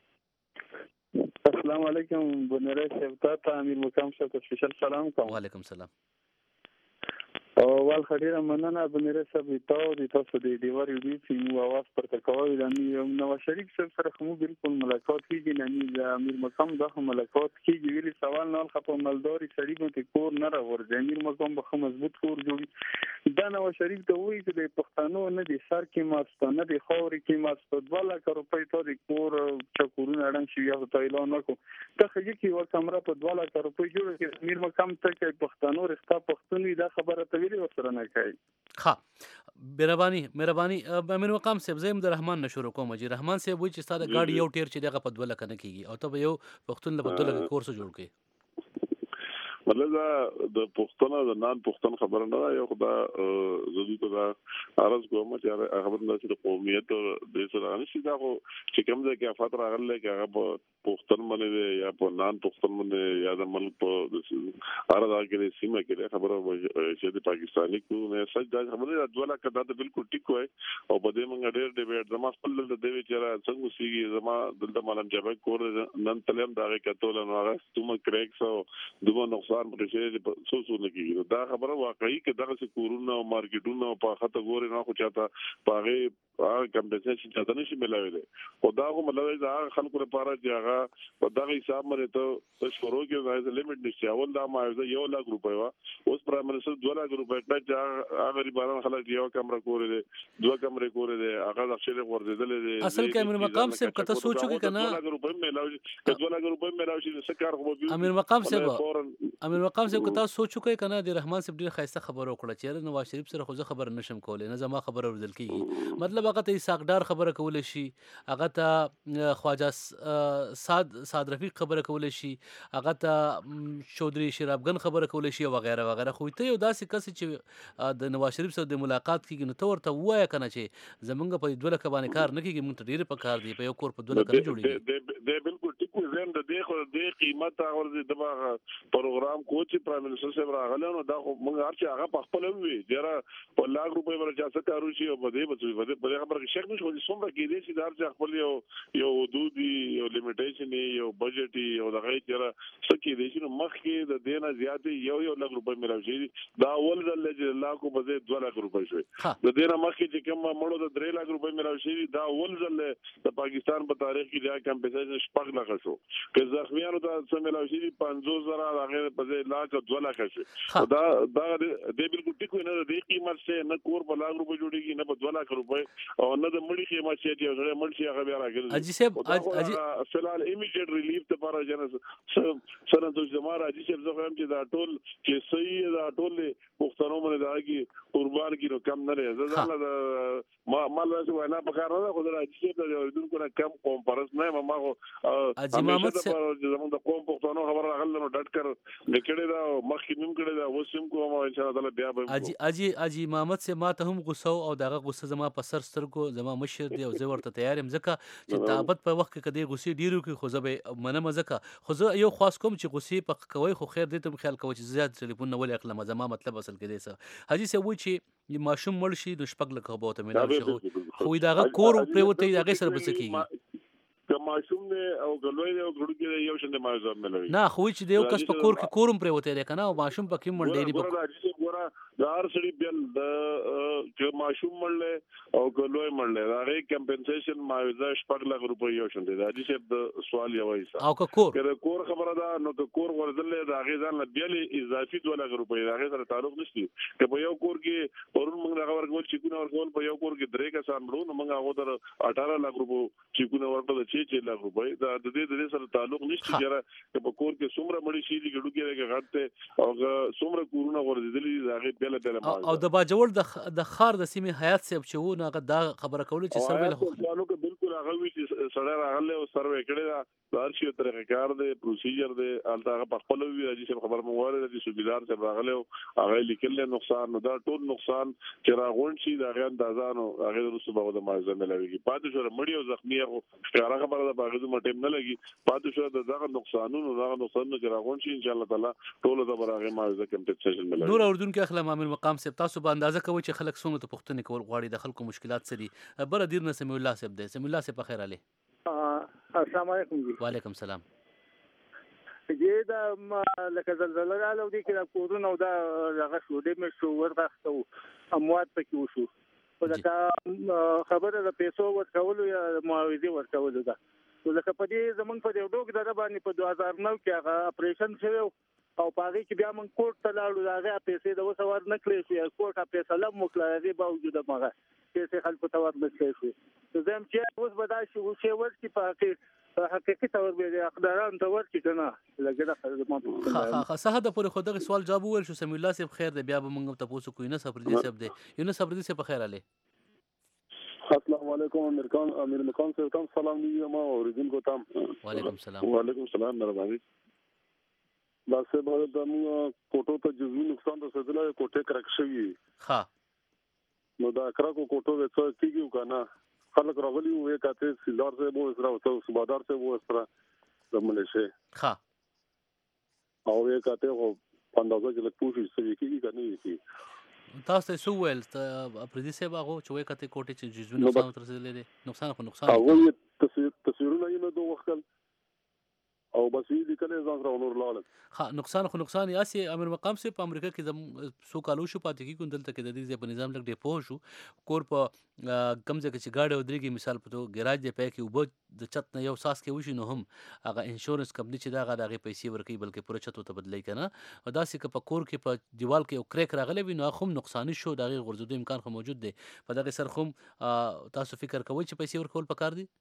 السلام علیکم بنره صاحب ته امیر مقام صاحب ته سپیشل سلام کوم. وعلیکم السلام. او ول خډیره مننه بنره صاحب تاسو د دیوار یو چې مو आवाज پر تکوي د نو شریک صاحب سره کوم بالکل ملاقات کیږي نه امیر مقام دغه ملاقات کیږي ویلي سوال نه خپل مالداري سړي کوم کور نه راوړي امیر مقام به مضبوط کور جوړي دا نو شریک ته وایي چې د پښتنو نه د سر کې ماستانه د خوري کې ماست 2 لک روپۍ ته د کور چکورونه اړم شي یا ته اعلان وکړو ته خځې کې ور کمره په 2 لک روپۍ جوړ کې امیر مقام ته کې پښتنو رښتا پښتوني دا خبره ته ویلي وسره نه کوي. مهرباني امیر مقام صاحب زم د رحمان نشور کوم جی رحمان صاحب وایي چې ستاسو گاډي یو ټیر چې دغه په 2 لک نه کیږي او ته یو پښتون له 2 لک کورس جوړ کړي مطلب د پښتون د نان پښتون خبره نه یو خدا زدي ته دا ارز کوم چې خبر نه چې قومیت د سره نشي دا چې کوم ځای کې افات راغله کې هغه پښتون باندې یا په نان پښتون باندې یا د ملک په ارزا کې سیمه کې خبره چې د پاکستاني کو نه سچ دا خبره د 2 لک دا بالکل ټیک وای او په دې موږ ډېر ډیبیټ زما خپل د دې چې څنګه سیږي زما دلته مالم جبه کور نن تلم دا کتول نو هغه ستوم کریکس او دوه نقصان پرې څه نه کیږي دا خبره واقعي کې دغه څه کورونه او مارکیټونه په خاطر ګوري نه خو چاته پاره کمپنسیشن چاته نشي ملاوي دي او دا کوم مطلب دا خلکو لپاره چې هغه په دغه حساب باندې ته شروع کې دا لیمټ نشي اول دا معاوضه 1 لک روپۍ وا اوس پرائم منسٹر 2 لک روپۍ ته هغه غریبانو خلک یو کمره کوري دي 2 کمرې کوري دي هغه د شریک ورزيدل دي اصل کې امیر مقام صاحب کته سوچو کې کنه 2 لک روپۍ ملاوي 2 لک روپۍ ملاوي چې سکار خو امیر مقام صاحب کته سوچو کې کنه د رحمان صاحب ډیر خاصه خبر وکړه چې نواز شریف سره خو خبر نشم کولای نه زما خبر ورزل کیږي مطلب هغه ته ساقدار خبره کول شي هغه ته خواجه سعد رفیق خبره کول شي هغه ته چودري شرابګن خبره کول شي وغیرہ وغیرہ خو ته یو داسې کس چې د نواز شریف سره د ملاقات کیږي نو ته ورته وایې کنه چې زمونږ په 2 لک باندې کار نه کیږي مونږ ته ډیر په کار دی په یو کور په 2 لک نه جوړیږي د بالکل ټیک دویم د دې قیمت هغه د پروګرام کوچ پرایم منسٹر صاحب راغله نو دا موږ هر چې هغه په خپل وی ډیره په لاک روپے ورچا څه کارو شي او په دې په خبره کې شک نشو څومره کې دي چې دا چې خپل یو حدود یو لیمیټیشن یو بجټ یو دغه چیرې سکه دي چې مخ کې د دینه زیاتې یو لک روپے ملوي دا اول ځل چې لاکو په 2 لک روپے شوی د دینه مخ کې چې کوم مړو د 3 لک روپے ملوي دا اول ځل د پاکستان په تاریخ کې دا کمپنسیشن شپږ لک شو که زخمیانو ته څه ملوي 500,000 هغه په 2 لک شو دا د بالکل ټیک نه د قیمت څخه نه کور په لاک روپے جوړیږي نه په 2 لک روپے او نه د مړی قیمت چې یو ځای مړ شي هغه بیا راګرځي اجي صاحب فلال ایمیډیټ ریلیف ته لپاره جنس سره د جمهور اجي صاحب زه هم چې دا ټول چې صحیح دا ټول پښتنو باندې داږي قربان کینو کم نه لري زه ما مال څه وینا په کار نه خو دا اجي صاحب د اوریدونکو نه کم کانفرنس نه ما اجي محمد زموږ د قوم پښتنو خبر راغله نو ډټ کر نکړه دا مخکې نیم کړه دا وسیم کوم ان شاء الله تعالی بیا به اجي محمد سے ما ته هم غوسه او دغه غوسه زما په سر سترګو زما مشر دی او زه ورته تیار یم ځکه چې تعبت په وخت کې کدی غوسه ډیرو کې خو زه به منم ځکه خو زه یو خاص کوم چې غوسه په کوي خو خیر دې ته خیال کوي چې زیات ټلیفون نه ولې اخلم زما مطلب اصل کې دی سه حاجی سه وای چې ماشوم مړ شي د شپږ لکه به ته مینه خو دغه کور پریوته دغه سره بس کیږي که ماشوم نه او ګلوي او ګړو کې یو شنه مازه ملوي نه خو چې د یو کس په کور کې کورم پریوته دی کنه او ماشوم په کې مړ دی ګورا د هر سړي بل د چې ماشوم مړل او ګلوي مړل دا ری کمپنسیشن ماوزه شپږ لک روپۍ یو شنه دی چې د سوال یو ایسا او که کور خبره ده نو که کور ورزل دا غي ځان بل اضافي 2 لک روپۍ دا غي سره تعلق نشي که په یو کور کې ورون موږ دا ورکول چې کو ورکول په یو کور کې درې کسان مړو نو موږ هغه در 18 لک روپۍ چې کو ورکول چې لک روپۍ دا د دې سره تعلق نشي چې په کور کې څومره مړي شي د ګډو کې غړته او څومره کورونه ورزيدلې دا غي او د باجوړ د خار د سیمه حیات صاحب چې و نه دا خبره کوله چې سروې له خو بالکل هغه وی چې سړی راغله او سروې کړی دا هر شي طریقې کار دی پروسیجر دی الته په خپل وی راځي چې خبر مو واره د سوبیدار څخه راغله او هغه لیکل نقصان نو دا ټول نقصان چې راغون شي دا غي اندازانو هغه رسو به د مازه نه لوي پاتې شو مړی او زخمی هغه ښکارا خبره ده باغ د مټیم نه لګي پاتې شو د دغه نقصانونو چې راغون شي ان شاء الله تعالی ټول د برابر مازه کمپنسیشن ملي نور اردن کې اخلا مامل مقام صاحب تاسو به اندازه کوي چې خلک څومره ته پښتنې کول غواړي د خلکو مشکلات څه دي بر دیر نه سمي الله صاحب دی سمي الله صاحب بخیر علي السلام علیکم وعلیکم السلام دې دا لکه زلزلہ رااله دي چې دا کورونه او دا هغه شو دې مې شو ورغښتو اموات پکې وشو او دا خبره د پیسو ورکولو یا معاوضه ورکولو ده لکه په دې زمونږ په دې ډوګ دره باندې په 2009 کې هغه اپریشن شوی او پاره کې بیا من کوټ ته لاړو دا پیسې د وسوار نه کړې شو کوټه پیسې لم مخلص دی باوجود مغه پیسې خلکو ته ورنه شوی زم چې اوس بدای شو چې ورته په حقیقي تور به اقداران ته ورته کنه لګره ما صحه د پوره خو دغه سوال جواب ول شو سمي الله صاحب خیر دی بیا به موږ ته پوسو کوی نه صبر دي صاحب دی یو نه صبر دي صاحب خیر علي السلام علیکم امیر مقام صاحب تام سلام دی ما اوریدونکو تام وعلیکم السلام وعلیکم السلام مهرباني دا څه به د موږ کوټو ته جزوی نقصان د سدله کوټه کرک شوی ها نو دا کرکو کوټو د څه کیږي کنه خلک راغلي وې کاته سیلدار سے وو اسرا او صوبادار سے وو اسرا زمونه شي ها او یې کاته هو 15 کې پوښي سې کیږي کنه یې تاسو سو ویل پردي سه باغو چې وې کاته کوټه چې جزوی نقصان تر سره لري نقصان خو نقصان هغه تصویرونه یې نو دوه وخت او بس دې کله ځان سره ونور لاله ها نقصان خو نقصان یاسي امیر مقام سے په امریکا کې زم سو کالو شو پاتې کی کوندل تک د دې په نظام لګ ډې پوه شو کور په کمزه کې چې گاډي ودرېږي مثال په تو ګراج دی پې کې وب د چت نه یو ساس کې وشي نو هم هغه انشورنس کمپنی چې دا غاډه پیسې ورکوي بلکې پوره چت ته بدلای کنه او دا سې په کور کې په دیوال کې یو کریک راغلی وي نو هم نقصان شو دا غیر غرزدو امکان خو موجود دی په دغه سر خو تاسو فکر کوئ چې پیسې ورکول پکار دي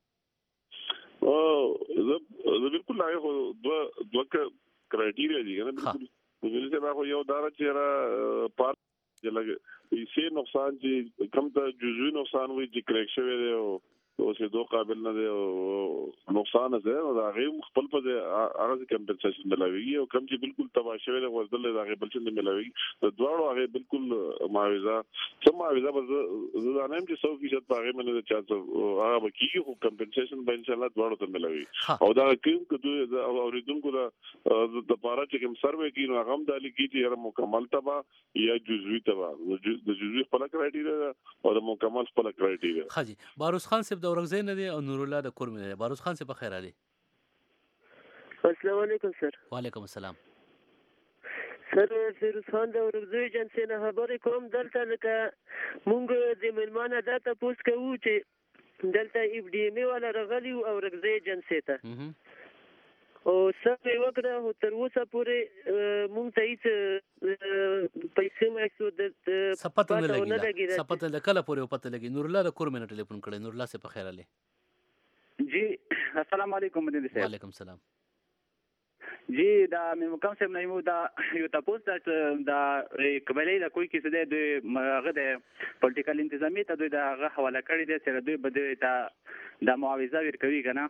زه بالکل نه خو دوه کرایټیریا دي کنه بالکل دغه خو یو دار چې را پار چې لګي یې نقصان چې کم ته جزوی نقصان وي چې کریک شوی دی او اوسېدو قابل نه دی او نقصان دی او دا غي خپل په هغه کمپنسیشن ملاويږي او کم چې بالکل تباہ شوی دی ورته دا غي بل څه نه ملاويږي د دواړو هغه بالکل معاوضه سم معاوضه زه دا نه چې 100% په هغه باندې چې هغه کیږي خو کمپنسیشن به ان شاء الله دواړو ته ملاوي او دا کوم کده اوریدونکو د لپاره چې کوم سروې کوي نو هغه هم د لیکي چې مکمل تباہ یا جزوي تباہ د جزوي خپل کرایټیریا او د مکمل خپل کرایټیریا. حاجی باروس خان صاحب د اورغزي نه دی او نور الله د کورم نه. باروس خان صاحب خیر علي. السلام علیکم سر. وعلیکم السلام. سر فیروز خان د اورغزي جنسي نه خبرې کوم. دلته لکه مونږ د ملمانه دا تاسو کوو چې دلته اف ډي ام ولا رغلی او اورغزي جنسي ته او سبې وکړه او تر اوسه پورې مونږ ته هیڅ پیسې مېسو د سپته نه لګي. سپته د کله پورې پته لګي. نور الله د کور مې ټلیفون کړي. نور الله سه په خیر علي. جی السلام علیکم مدیر صاحب. وعلیکم السلام. جی دا مې مقام صاحب نه یو دا یو تاسو دا قبلې د کوئی کیسه ده د هغه د پولیټیکل انتظامی ته دوی دا هغه حواله کړی دی چې دوی بده دا معاوضه ورکوي کنه.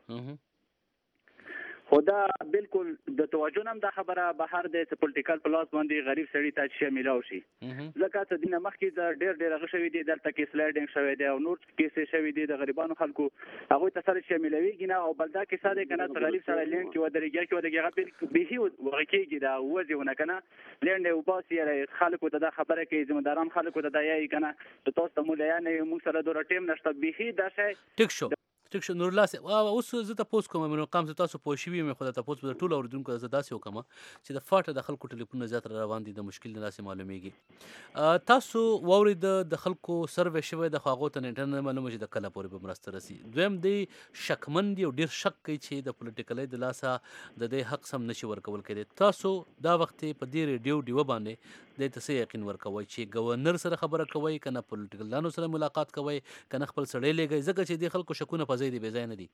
خدا بالکل د توجه نم دا خبره بهر د پولیټیکل پلاس باندې غریب سړی ته شامل شي. ځکه چې دینه مخکې ډېر غشوي دي دلته کې سلایډینګ شوی دی او نور کیسې شوی دي د غریبانو خلکو هغه ته سره شاملويږي نه او بلدا کې ساده کنه غریب سره لین کې ودرېږي کې ودرېږي به هي ورکیږي دا وځونه کنه لین او باسي خلکو ته دا خبره کې ځمداران خلکو ته دا یې کنه تاسو ته مولیا نه موږ سره دوه ټیم نشته به هي دا شی ټیک شو. ټیک شو. نور الله اوس زه تاسو کوم نو قام تاسو پوښوي مې خدای تاسو په ټول اوردونکو زه داسې وکم چې د فاټه د خلکو ټلیفون زیات روان دي د مشکل نه لاسه معلومیږي. تاسو وورید د خلکو سروې شوی د خواغو ته انټرنیټ معلومه چې د کله پورې به مرسته رسی. دویم دی شکمن دی او ډیر شک کوي چې د پولیټیکل د لاسه د دې حق سم نشي ورکول کېدی. تاسو دا وخت په دې ریډیو دیو باندې د تاسو یقین ورکوي چې گورنر سره خبره کوي کنه پولیټیکل لانو سره ملاقات کوي کنه خپل سړی لګي ځکه چې د خلکو شکونه پځې دی بځای نه دي.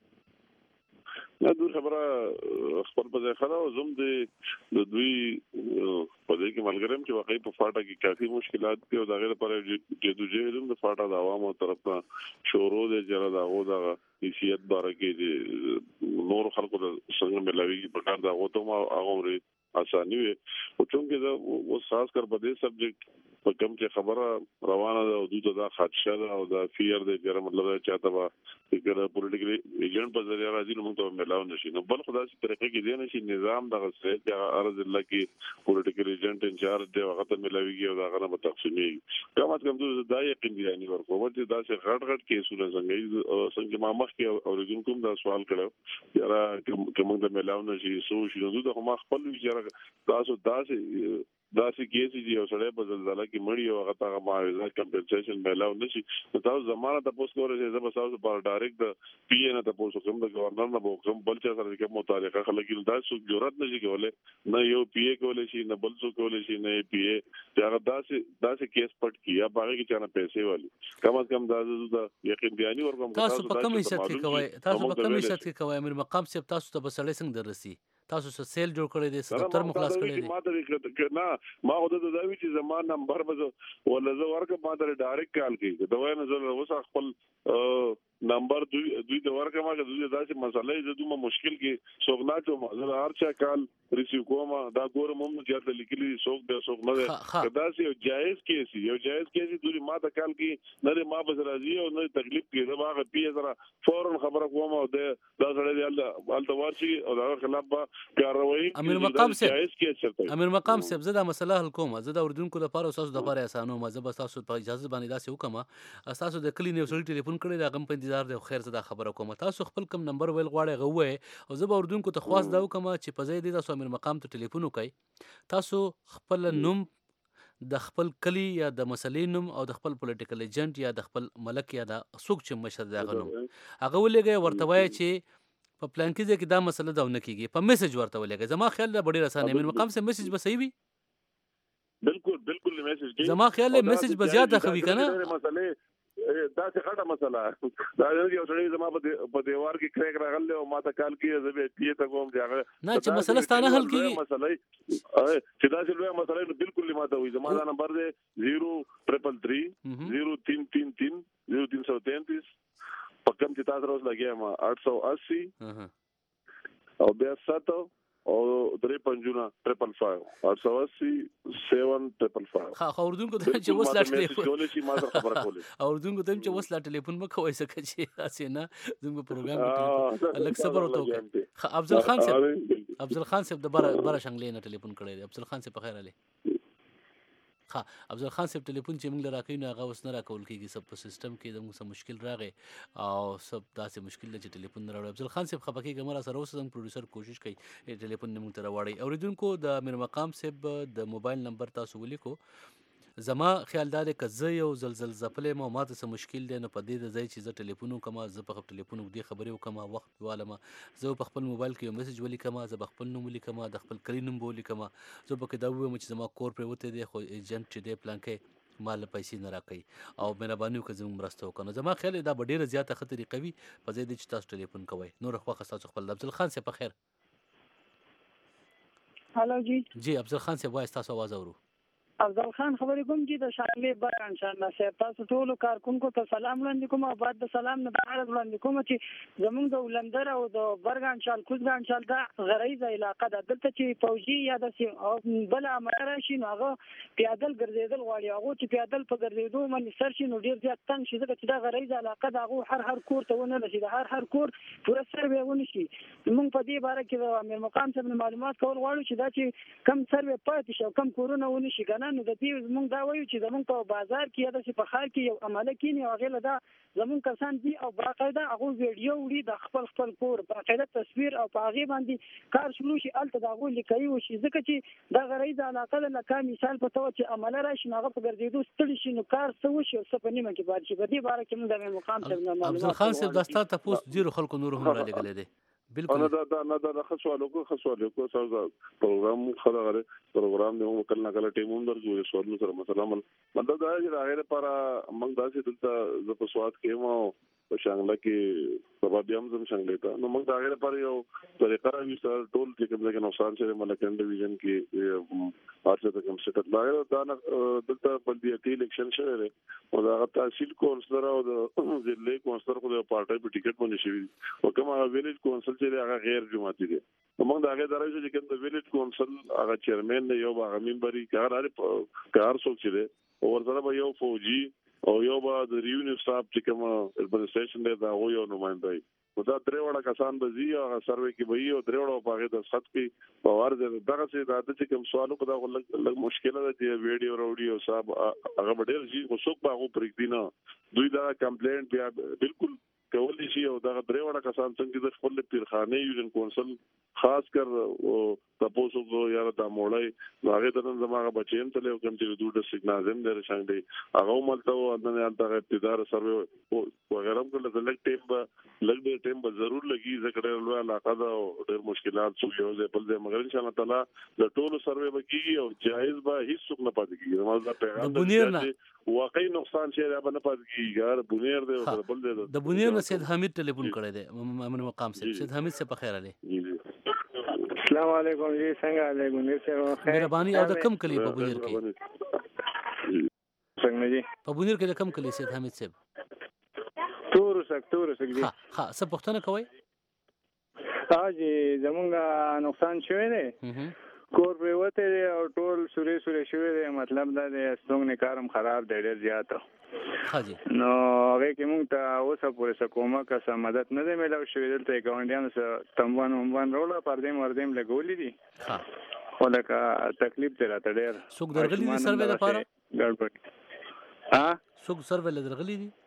دا دوی خبره خپل په ځای خلا او زم د دوی په دې کې ملګرم چې واقعي په فاټا کې کافي مشکلات دي او دا غیر پر جدوجہد د فاټا د عوامو طرف ته شورو د جره دا غو دا حیثیت باره کې نور خلکو څنګه ملاوي په کار دا غوته ما هغه اساني وي او چونکه دا خاص کر په دې سبجیکټ په کوم چې خبره روانه ده او دوی دا خدشه ده او دا فیر دی چې مطلب چاته با چې پولیټیکل ایجنټ په ذریعہ راځي نو موږ ته ملاو نشي. نو بل خدای سي طریقې کې دی نشي نظام دغه څه چې ارز الله کې پولیټیکل ایجنټ انچارج دی هغه ته ملاويږي او دا غره به تقسیمي کوم از کوم دا یقین دی نه ورکو ورته دا څه غټ کیسونه څنګه ما مخ کې اوریدونکو دا سوال کړو یاره کوم د ملاو نشي سو شي نو دا ما خپل ویچاره تاسو داسې کیسې دی او سره په زلزلہ کې مړی او هغه ته معاوضه کمپنسیشن ملاو نشي. نو تاسو زمانه تاسو کولای شئ زما تاسو په ډایرکټ د پی ان تاسو کوم د گورنر نه کوم بل څه سره کې متعلقه خلک دا څه جرأت نشي کولای نه یو پی ای کولای شي نه بل څه کولای شي نه پی ای دا داسې کیس پټ کیا باغې کې چانه پیسې والی کم از کم دا یقین بیاني ورکوم. تاسو په کوم حیثیت کې کوي امیر مقام صاحب تاسو ته بسړې څنګه درسي تاسو سره سیل جوړ کړی دی دفتر مخلاص کړی دی نه ما خو د دوی چې زمان نمبر به ولا زه ورکه ما در ډایرکټ کال کې دا وای نه زه وسه خپل نمبر دوی د ورکه ما د دوی داسې مسالې د دوه مشکل کې سوغنا چې زه هر چا کال ریسیو کوم دا ګورم هم چې لیکلي سوغ د سوغ نه دا سي یو جایز کیسي دوی ما د کال کې نه ما به راځي او نه تکلیف کې دا هغه پی زرا فورن خبره کوم او دا سره دی التوار شي او دا خلاف کاروي. امیر مقام صاحب زه دا مسله حل کوم. زه د اردوونکو لپاره اوسه د لپاره اسانو مزه بس تاسو په اجازه باندې داسې وکم تاسو د کلی نیو سړي ټلیفون کړی دا غم په انتظار دی خیر زه دا خبره کوم. تاسو خپل کم نمبر ویل غواړئ غوې او زه به اردوونکو ته خواست دا وکم چې په ځای دی تاسو امیر مقام ته ټلیفون وکړئ تاسو خپل نوم د خپل کلی یا د مسلې نوم او د خپل پولیټیکل ایجنټ یا د خپل ملک یا د څوک چې مشر دی هغه نوم هغه ولګي ورته وایي چې په پلان کې چې دا مسله دا نه کیږي په میسج ورته ولګي. زما خیال دا ډېر اسانه امیر مقام سے میسج به صحیح وي. بالکل میسج کې زما خیال میسج به زیاته خوي کنه مسله دا څه غټه مسله دا یو سړی زما په دیوار کې کریک راغله او ما ته کال کې زه به پی ته کوم ځای نه چې مسله ستانه حل کیږي مسله چې دا چې لوی مسله بالکل ما ته وي زما دا نمبر دی 0333 0333 0333 په کوم چې تاسو روز لګیا ما 880 او بیا 7 او 355 880 7555. ها اردوونکو ته چې وسلا ټلیفون کولای شي ما سره خبره کولای. اردوونکو ته چې وسلا ټلیفون مکوای سکه چې اسنه زموږ پروګرام کې الک صبر وته. افضل خان صاحب د بار شنګلې نه ټلیفون کړی دی. افضل خان صاحب په خیر علي. ها افضل خان صاحب ټلیفون چې موږ راکې نو هغه اوس نه راکول کېږي. سب په سیستم کې د موږ مشکل راغی او سب داسې مشکل چې ټلیفون نه راوړي. افضل خان صاحب خپکه ګمرا سره اوس زموږ پروډوسر کوشش کوي ټلیفون موږ ته راوړي. اوریدونکو د امیر مقام صاحب د موبایل نمبر تاسو ولیکو. زما خیال دا دی که زه یو زلزل ځپلی ما ماته څه مشکل دی نو په دې د ځای چې زه ټلیفون وکړم زه په ټلیفون اوږدې خبرې وکړم وخت والم زه په خپل موبایل کې یو میسج ولیکم زه به خپل نوم ولیکم د خپل کلي نوم به ولیکم زه به کې دا ووایم چې زما کور پرېوتی دی خو ایجنټ چې دی پلانکی ما له پیسې نه راکوي او مهرباني وکړه زموږ مرسته وکړه. نو زما خیال دا به ډېره زیاته ښه طریقه وي په ځای دی چې تاسو ټلیفون کوئ. نور خوښه ستاسو خپل. افضل خان صاحب په خیر. هلو جی افضل خان صاحب وایي ستاسو آواز اورو. افضل خان خبرې کوم چې د شاملې بران شان صاحب تاسو ټول کارکونکو ته سلام وړاندې کوم او بعد د سلام نه بعد وړاندې کوم چې زمونږ د ولندر او د برګان شال کوزګان شال دا غریزه علاقه ده دلته چې فوجي یا د بل عمل راشي نو هغه پیادل ګرځیدل غواړي هغه چې پیادل په ګرځېدو باندې سر شي نو ډیر زیات تنګ شي ځکه چې دا غریزه علاقه ده هغه هر کور ته ونه رسي هر کور پوره سروې ونه شي. موږ په دې باره کې د امیر مقام صاحب معلومات کول غواړو چې دا چې کم سروې پاتې شي کم کورونه ونه شي کنه نو د دې موږ دا وایو چې زمونږ په بازار کې یا د په ښار کې یو عمله کینی او هغه دا زمونږ کسان دي او باقاعده هغه ویډیو وړي د خپل کور باقاعده تصویر او په هغه باندې کار شروع شي الته دا غو لیکي وشي ځکه چې دا غریزه علاقه لکه مثال په تو چې عمله راشي هغه په ګرځېدو ستړي شي نو کار څه وشي او څه په نیمه کې بار شي. په دې باره کې موږ د مقام صاحب نه معلومات افضل خان صاحب داستا تاسو ډیرو خلکو نور هم را لګلې دي بالکل نه دا خاصوالو کو سره پروګرام خلغه پروګرام دی مو کله کله ټیم هم درځو سوالو سره مثلا مطلب دا چې هغه لپاره موږ داسې دلته ز په سواد کې مو په شانګله کې سبا بیا هم شانګله ته نو موږ دا هغه لپاره یو طریقه راوي سره ټول چې کوم ځای نقصان شوی ملکن ډیویژن کې ارڅه ته کوم څه ته دا دلته بلدیاتي الیکشن شوی او دا تحصیل کونسلر او د ضلع کونسلر خو د پارټي په ټیکټ باندې شوی او کومه ویلیج کونسل چې هغه غیر جماعتي دي موږ دا هغه درایو چې کوم د ویلیج کونسل هغه چیرمن یو هغه ممبري کار څوک چې دی او ورته به یو فوجي او یو به د ریونیو صاحب چې کوم اډمنسټریشن دی دا یو نمائنده وي نو دا درې وړه کسان به زی او سروې کې به یو درې وړه په هغه د خط کې باور دی دغه څه دا چې کوم سوالو په دا لږ مشکله ده چې ویډیو راوډیو صاحب هغه ډېر شي خو څوک به هغه پرېږدي نه دوی دا کمپلینټ بیا بالکل کولی شي او دا درې وړه کسان څنګه د خپل پیرخانه یوجن کونسل خاص کر تاسو کو یاره دا موړی هغه د نن زماغه بچیم ته یو کوم چې دوه سیګنالزم در شاندي هغه ملته او ان نه ابتدار سروې وغیرہ کله د لګ ټیم به ضرور لګي ذکر له علاقه دا ډېر مشکلات شو یو ځای بل ځای مگر ان شاء الله تعالی د ټولو سروې وکړي او جایز به هیڅ څوک نه پاتې کیږي زموږ پیغام دی واقعي نقصان شي را نه پاتې کیږي یار بنیر دی بل دی د بنیر سید حمید ټلیفون کړی دی امن مقام سید حمید سے په خیر علي. السلام علیکم جی څنګه علیکم خیر مهرباني او د کم کلی په بنیر کې څنګه جی په بنیر کې د کم کلی سید حمید صاحب تور سک جی ها څه پښتنه کوي جی زمونږ نقصان شوی دی کور پریوته او ټول سورې شوی دی مطلب دا دی څنګه کارم خراب دی ډېر زیات حاجی نو هغه کې موږ ته اوسه پورې سکوما کا سم مدد نه دی ملو شوی دلته ګاونډیانو سره تموان رولا پردیم وردیم لګولې دي ها ولکه تکلیف دی راته ډېر څوک درغلي دي سروې لپاره ګړبړ څوک سروې درغلي دي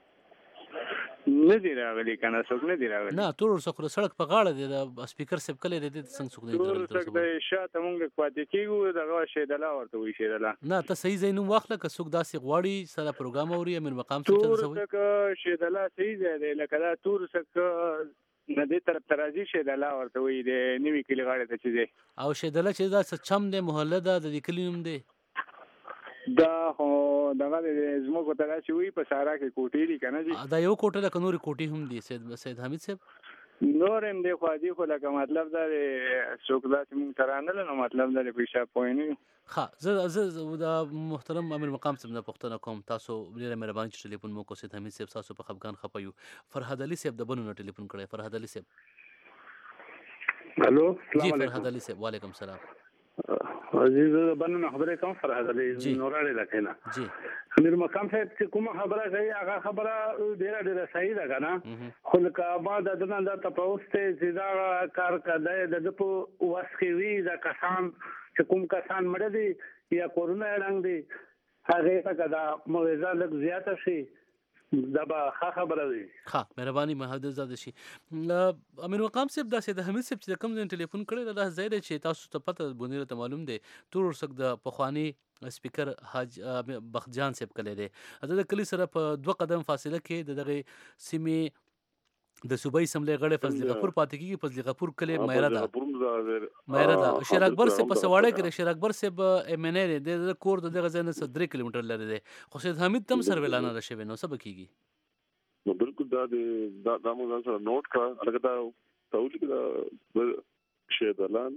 نه دی راغلی کنه څوک نه دی راغلی نه تور څوک سړک په غاړه دی د سپیکر سیب کله دی څنګه څوک نه دی څوک د شاته مونږ پاتې کیږو دغه شیدلا ورته وی شیدلا نه ته صحیح زینوم واخله که څوک داسې غواړي سره پروګرام اوري امیر مقام څه څه وي تور شیدلا صحیح دی لکه دا تور څه نه دې طرف ترازی شیدلا ورته وی دی نیوی کلی غاړه ته چي دی او شیدلا چې دا څه چم دی محله ده د کلی نوم دی دا هو دغه زموږ ته راځي وي په سارا کې کوټې دي کنه جی دا یو کوټه ده کنوري کوټې هم دي سید حمید صاحب نور هم دی خو دی خو لکه مطلب دا څوک داسې مونږ ته رانه نو مطلب دا په حساب پوه نه یو. ښه زه د محترم امیر مقام صاحب نه پوښتنه کوم، تاسو ډېره مهرباني چې ټلیفون مو کو سید حمید صاحب تاسو په خفګان خفه یو. فرهاد علي صاحب د بنو نه ټلیفون کړی. فرهاد علي صاحب الو جی فرهاد علي صاحب وعلیکم السلام. عزیز بنو خبرې کوم فرهاد علي نورالي لکه جی امیر مقام صاحب چې کومه خبره کوي هغه خبره ډېره صحیح ده کنه، خو لکه ما د دنه دا تاسو ته چې دا کار کړی د په واسکي وی دا کسان چې کوم کسان مړ دي یا کورونا رنګ دي هغه ته دا موعظه لږ زیاته شي دا به خبره وي. ښه مهرباني محدود زده شي. امیر مقام صاحب دا سید حمید صاحب چې کوم ځای ټلیفون کړی دا ځای دی چې تاسو ته پته بونیر ته معلوم دی تور ورسک د پخوانی سپیکر حاج بختجان صاحب کلی دی. د کلی سره په 2 قدم فاصله کې دغه سیمې د صوبایي اسمبلی غړی فضل غفور پاتې کېږي. فضل غفور کلی میره ده. شیر اکبر صاحب په سواړی کې شیر اکبر صاحب ایم ان ای دی د کور د دغه ځای نه 3 کیلومتر لري دی، خو سید حمید تم سرویلانه راشي نو څه بکیږي. نو بالکل دا موږ سره نوٹ کړه هغه دا تاول کې دا شیدلان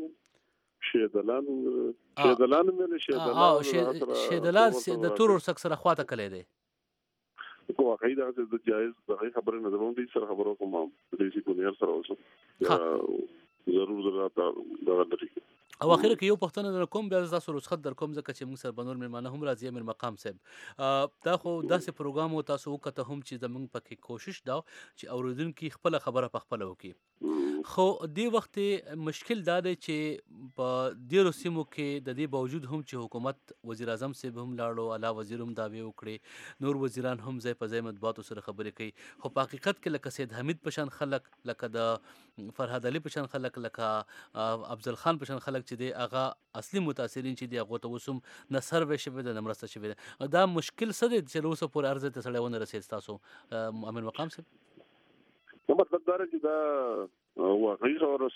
د تور ورسک سره خواته کلی دی. کو واقعي دا د جایز دغه خبره نه زموږ دي سره خبرو کوم د دې کو نیر سره اوسه ضرور دا لري. او اخر کې یو پښتنه در کوم بیا تاسو رخصت در کوم ځکه چې موږ سره بنور مېلمانه هم راځي. امیر مقام صاحب دا خو داسې پروګرام او تاسو وکړه هم چې زمونږ پکې کوشش دا چې اوریدونکو خپل خبره په خپل وکړي، خو دې وخت مشکل دا دی چې په ډیرو سیمو کې د دې باوجود هم چې حکومت وزیر اعظم صاحب هم لاړو، اعلی وزیر هم دعوی وکړي، نور وزیران هم ځای په ځای مطبوعاتو سره خبرې کوي، خو په حقیقت کې لکه سید حمید پشان خلک، لکه د فرهاد علي پشان خلک، لکه افضل خان پشان خلک چې دی هغه اصلي متاثرین چې دی هغه ته وسوم نه سروې شوی د نمرسته شوی دی. دا مشکل څه دی چې اوسه پورې ارزه ته سړی ونه رسید تاسو امیر مقام صاحب؟ نو مطلب دا چې دا واقعي خبره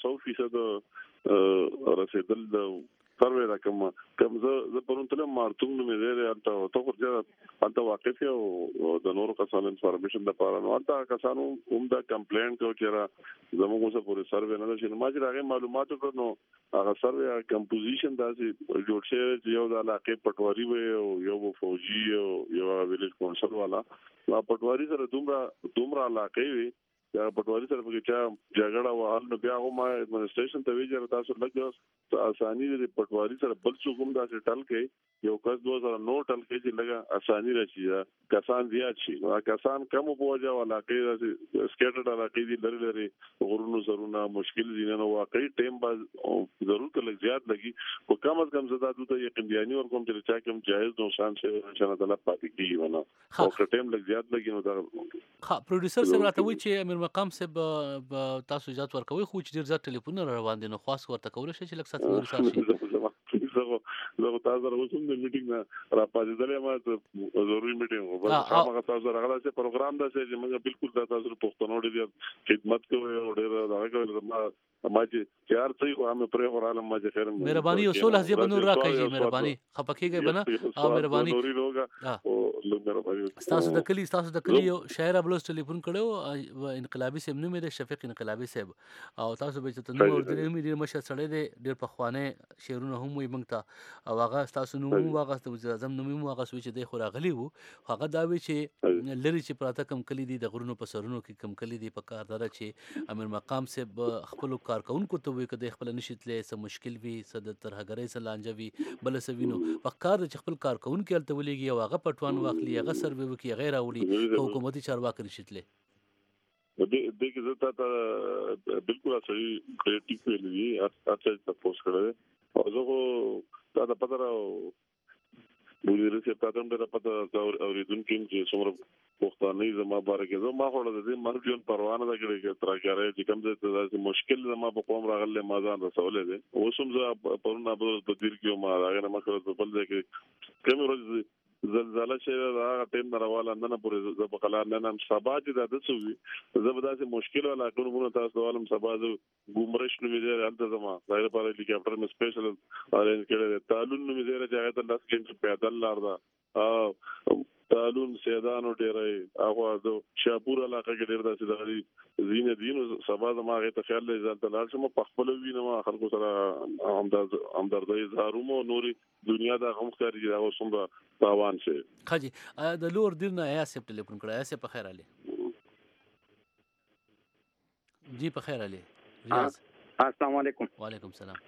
100% رسیدل د سروې دا کوم زه پرون تل مارتون نو مې زه ته خو انت واقف او د نورو کسانو انفارمیشن د پاره نو انت کسانو هم دا کمپلینټ کو چې را زموږ سره پورې سروې نه شي. ما چې هغه معلومات ورنو هغه سروې کمپوزیشن داسې جوړ شوی چې یو د علاقې پټواری وي او یو فوجي او یو ویلیج کونسل والا پټواری سره دومره علاقې وي یا پټواری سره په کې جګړه وحال نو بیا هم ایڈمنسټریشن ته ویل تاسو لګ اساني د پټواری سره بل څه کوم داسې ټل کې یو کس 2000 نو ټل کې چې لګا اساني راشي کسان زیات شي کسان کم پوجا علاقې داسې سکیټرډ علاقې دي لري غرونو سرونه مشکل دي نه واقعي ټیم باز ضرور کله زیات لګي او کم از کم زدا ته یقین دیانی ور کوم چې چا کوم جایز نقصان شي نشانه طلب پاتې کیږي ونه او ټیم لګ زیات لګي نو دا پروډوسر سره راته وی چې امیر مقام صاحب تاسو اجازه ورکوي خو چې ډیر زیات ټلیفون روان دي نو خاص ورته کول شي چې لکه سات نور شي زه تاسو راوځم د میټینګ نه را پاتېدلې ما ضروري میټینګ او هغه تاسو راغلا چې پروګرام دا چې موږ بالکل تاسو پښتنو ډېر خدمت کوي او ډېر دا کوي ما چې یار صحیح خو هم پرې ورالم ما چې خیر مهرباني او سول حزب نور راکړي مهرباني خپکیږي بنا او مهرباني او مهرباني تاسو د کلی یو شاعر ابلوس ټلیفون کړو انقلابي صاحب نوم دی شفیق انقلابي صاحب او تاسو به ته نو ورته مې ډیر مشه سړی دی ډیر په خوانه شعرونه هم وي مونږ ته او هغه تاسو نو هغه وزیر اعظم نوم هغه سوي چې دی خو راغلی وو هغه دا وی چې لری چې پراته کم کلی دی د غرونو په سرونو کې کم کلی دی په کار دره چې امیر مقام صاحب خپل کارکونکو ته وی کده خپل نشیتلې سم مشکل وی صد ترهګری سلانجوي بل سوینو په کار د خپل کارکونکو الته ولېږي او هغه پټوان واخلي هغه سروي وکي غیر اوړي حکومتي چارواکي نشیتلې د دې زتا ته بالکل صحیح کریټیک ویلي اته تاسو کړه او زه دا پته راو بوجي چې تاسو هم دا پته اوریدونکو چې څومره پښتانه زما بارکه زه ما خو د دې مرجون پروانه دا کړی چې ترګاره چې کوم څه مشکل زما په قوم راغله ما ځان رسولې ده اوسم زه پرونه په دیر کې ما راغله ما کړو په بل ځای کې کوم ورځ زلزلہ شوه دا ټیم نارواله نه پورې زه په قلار نه نم سبا چې دا د څه زبردست مشکل ولا ټول تاسو عالم سبا د ګمرش نو مې ده زما ظاهر پر هلیکاپټر مې سپیشل ارینج کړی تعلق نو مې ده چې هغه 10 کیلومتر پیدل لار دا تعالون سیدانو ډیرای هغه د شاپور علاقه کې ډیر داسې د زینې دینو سبا د ماغه ته خیال لري ځل تلل چې په خپل وینم خلکو سره همدردی زارومو نوري دنیا د غم کاری دا اوسم تاوان شي خاجي د لور دینه یا سپ ټلیفون کړه یا سپ په خیر علي جی په خیر علي ریاض السلام علیکم وعلیکم السلام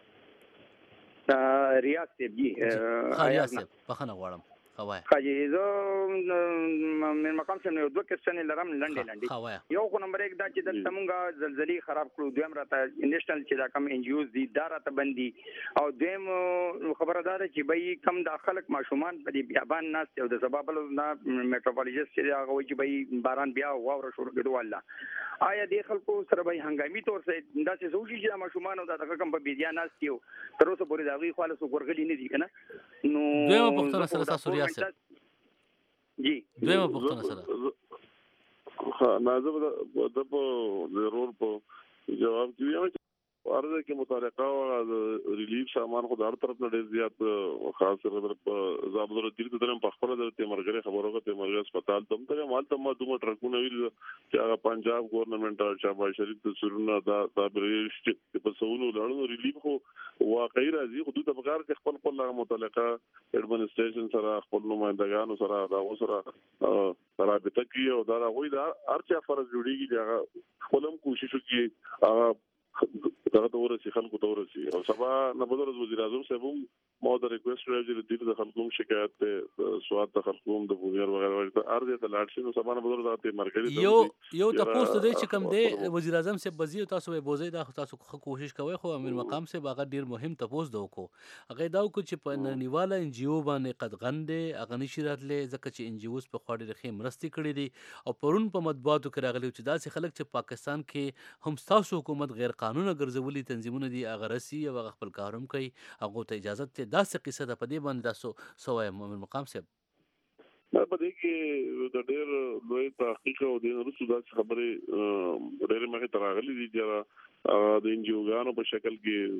ریاض صاحب جی ریاض صاحب په خنه غواړم خاجي زه من مقام څخه دوه کسانې لرم لنډې یو خو نمبر 1 دا چې د تمونګه زلزلې خراب کړو دویم راته نېشنل چې دا کم ان جی اوز دي دا راته بندي او دویم خبره ده چې به کم د خلک ماشومان په دې بیابان ناس او د سبب نه میټروپولیټس چې هغه وایي چې به باران بیا واوره شروع کېدو الله آیا د خلکو سره به هنګامي تور سره دا څه زوجي چې ماشومان او د کم په بيدیا ناس تیو تر اوسه پورې دا غي خالص ورغلي نه دي کنه نو دویمه پښتنه سره تاسو جی دویمه پښتنه سره نازم د په ضرور په جواب کې ورته کې متعلقه او د ریلیف سامان خو د هر طرف نه ډیر زیات خاص سره په زابدور تیر ته په خپل د تیمرګری خبرو کې تیمرګری هسپتال تم ته مال تم دوه ټرکونه ویل چې هغه پنجاب ګورنمنت او شاباش شریف د سرونه دا بریش په سونو لړنو ریلیف خو واقعي راځي حدود په کار کې خپل متعلقه ایڈمنسټریشن سره خپل نمائندګانو سره دا سره رابطه کوي او دا غوي دا ارچا فرض جوړیږي چې هغه خپلم کوشش کوي هغه دا ته ورسي خلکو ته ورسي او سبا نه بدر وزیر اعظم صاحب مو د ریکوست راځي د خلکو شکایت ته سواد د خلکو د بوغیر وغیرہ ته ارزه ته لاړ شي نو سبا نه بدر د مرکزي یو تاسو د چې کوم دی وزیر اعظم صاحب بزی تاسو به بوزي دا تاسو کوشش کوي خو امیر مقام صاحب هغه ډیر مهم تاسو دوکو هغه دا کو چې په نړیواله ان جی او باندې قدغن دی هغه نشي راتله ځکه چې ان جی اوز په خاطر خې مرستي کړې دي او پرون په مطبوعاتو کې راغلي چې داسې خلک چې پاکستان کې هم تاسو حکومت غیر قانوني ګرځولي تنظیمونه دي هغه رسي او خپل کاروم کوي هغه ته اجازه ته داسې قصه ده په دې باندې تاسو سوای امیر مقام صاحب په دې کې د ډېر لوی تحقیق او د نورو داسې خبرې ډېر مخه تراغلي دي چې د انجیوګانو په شکل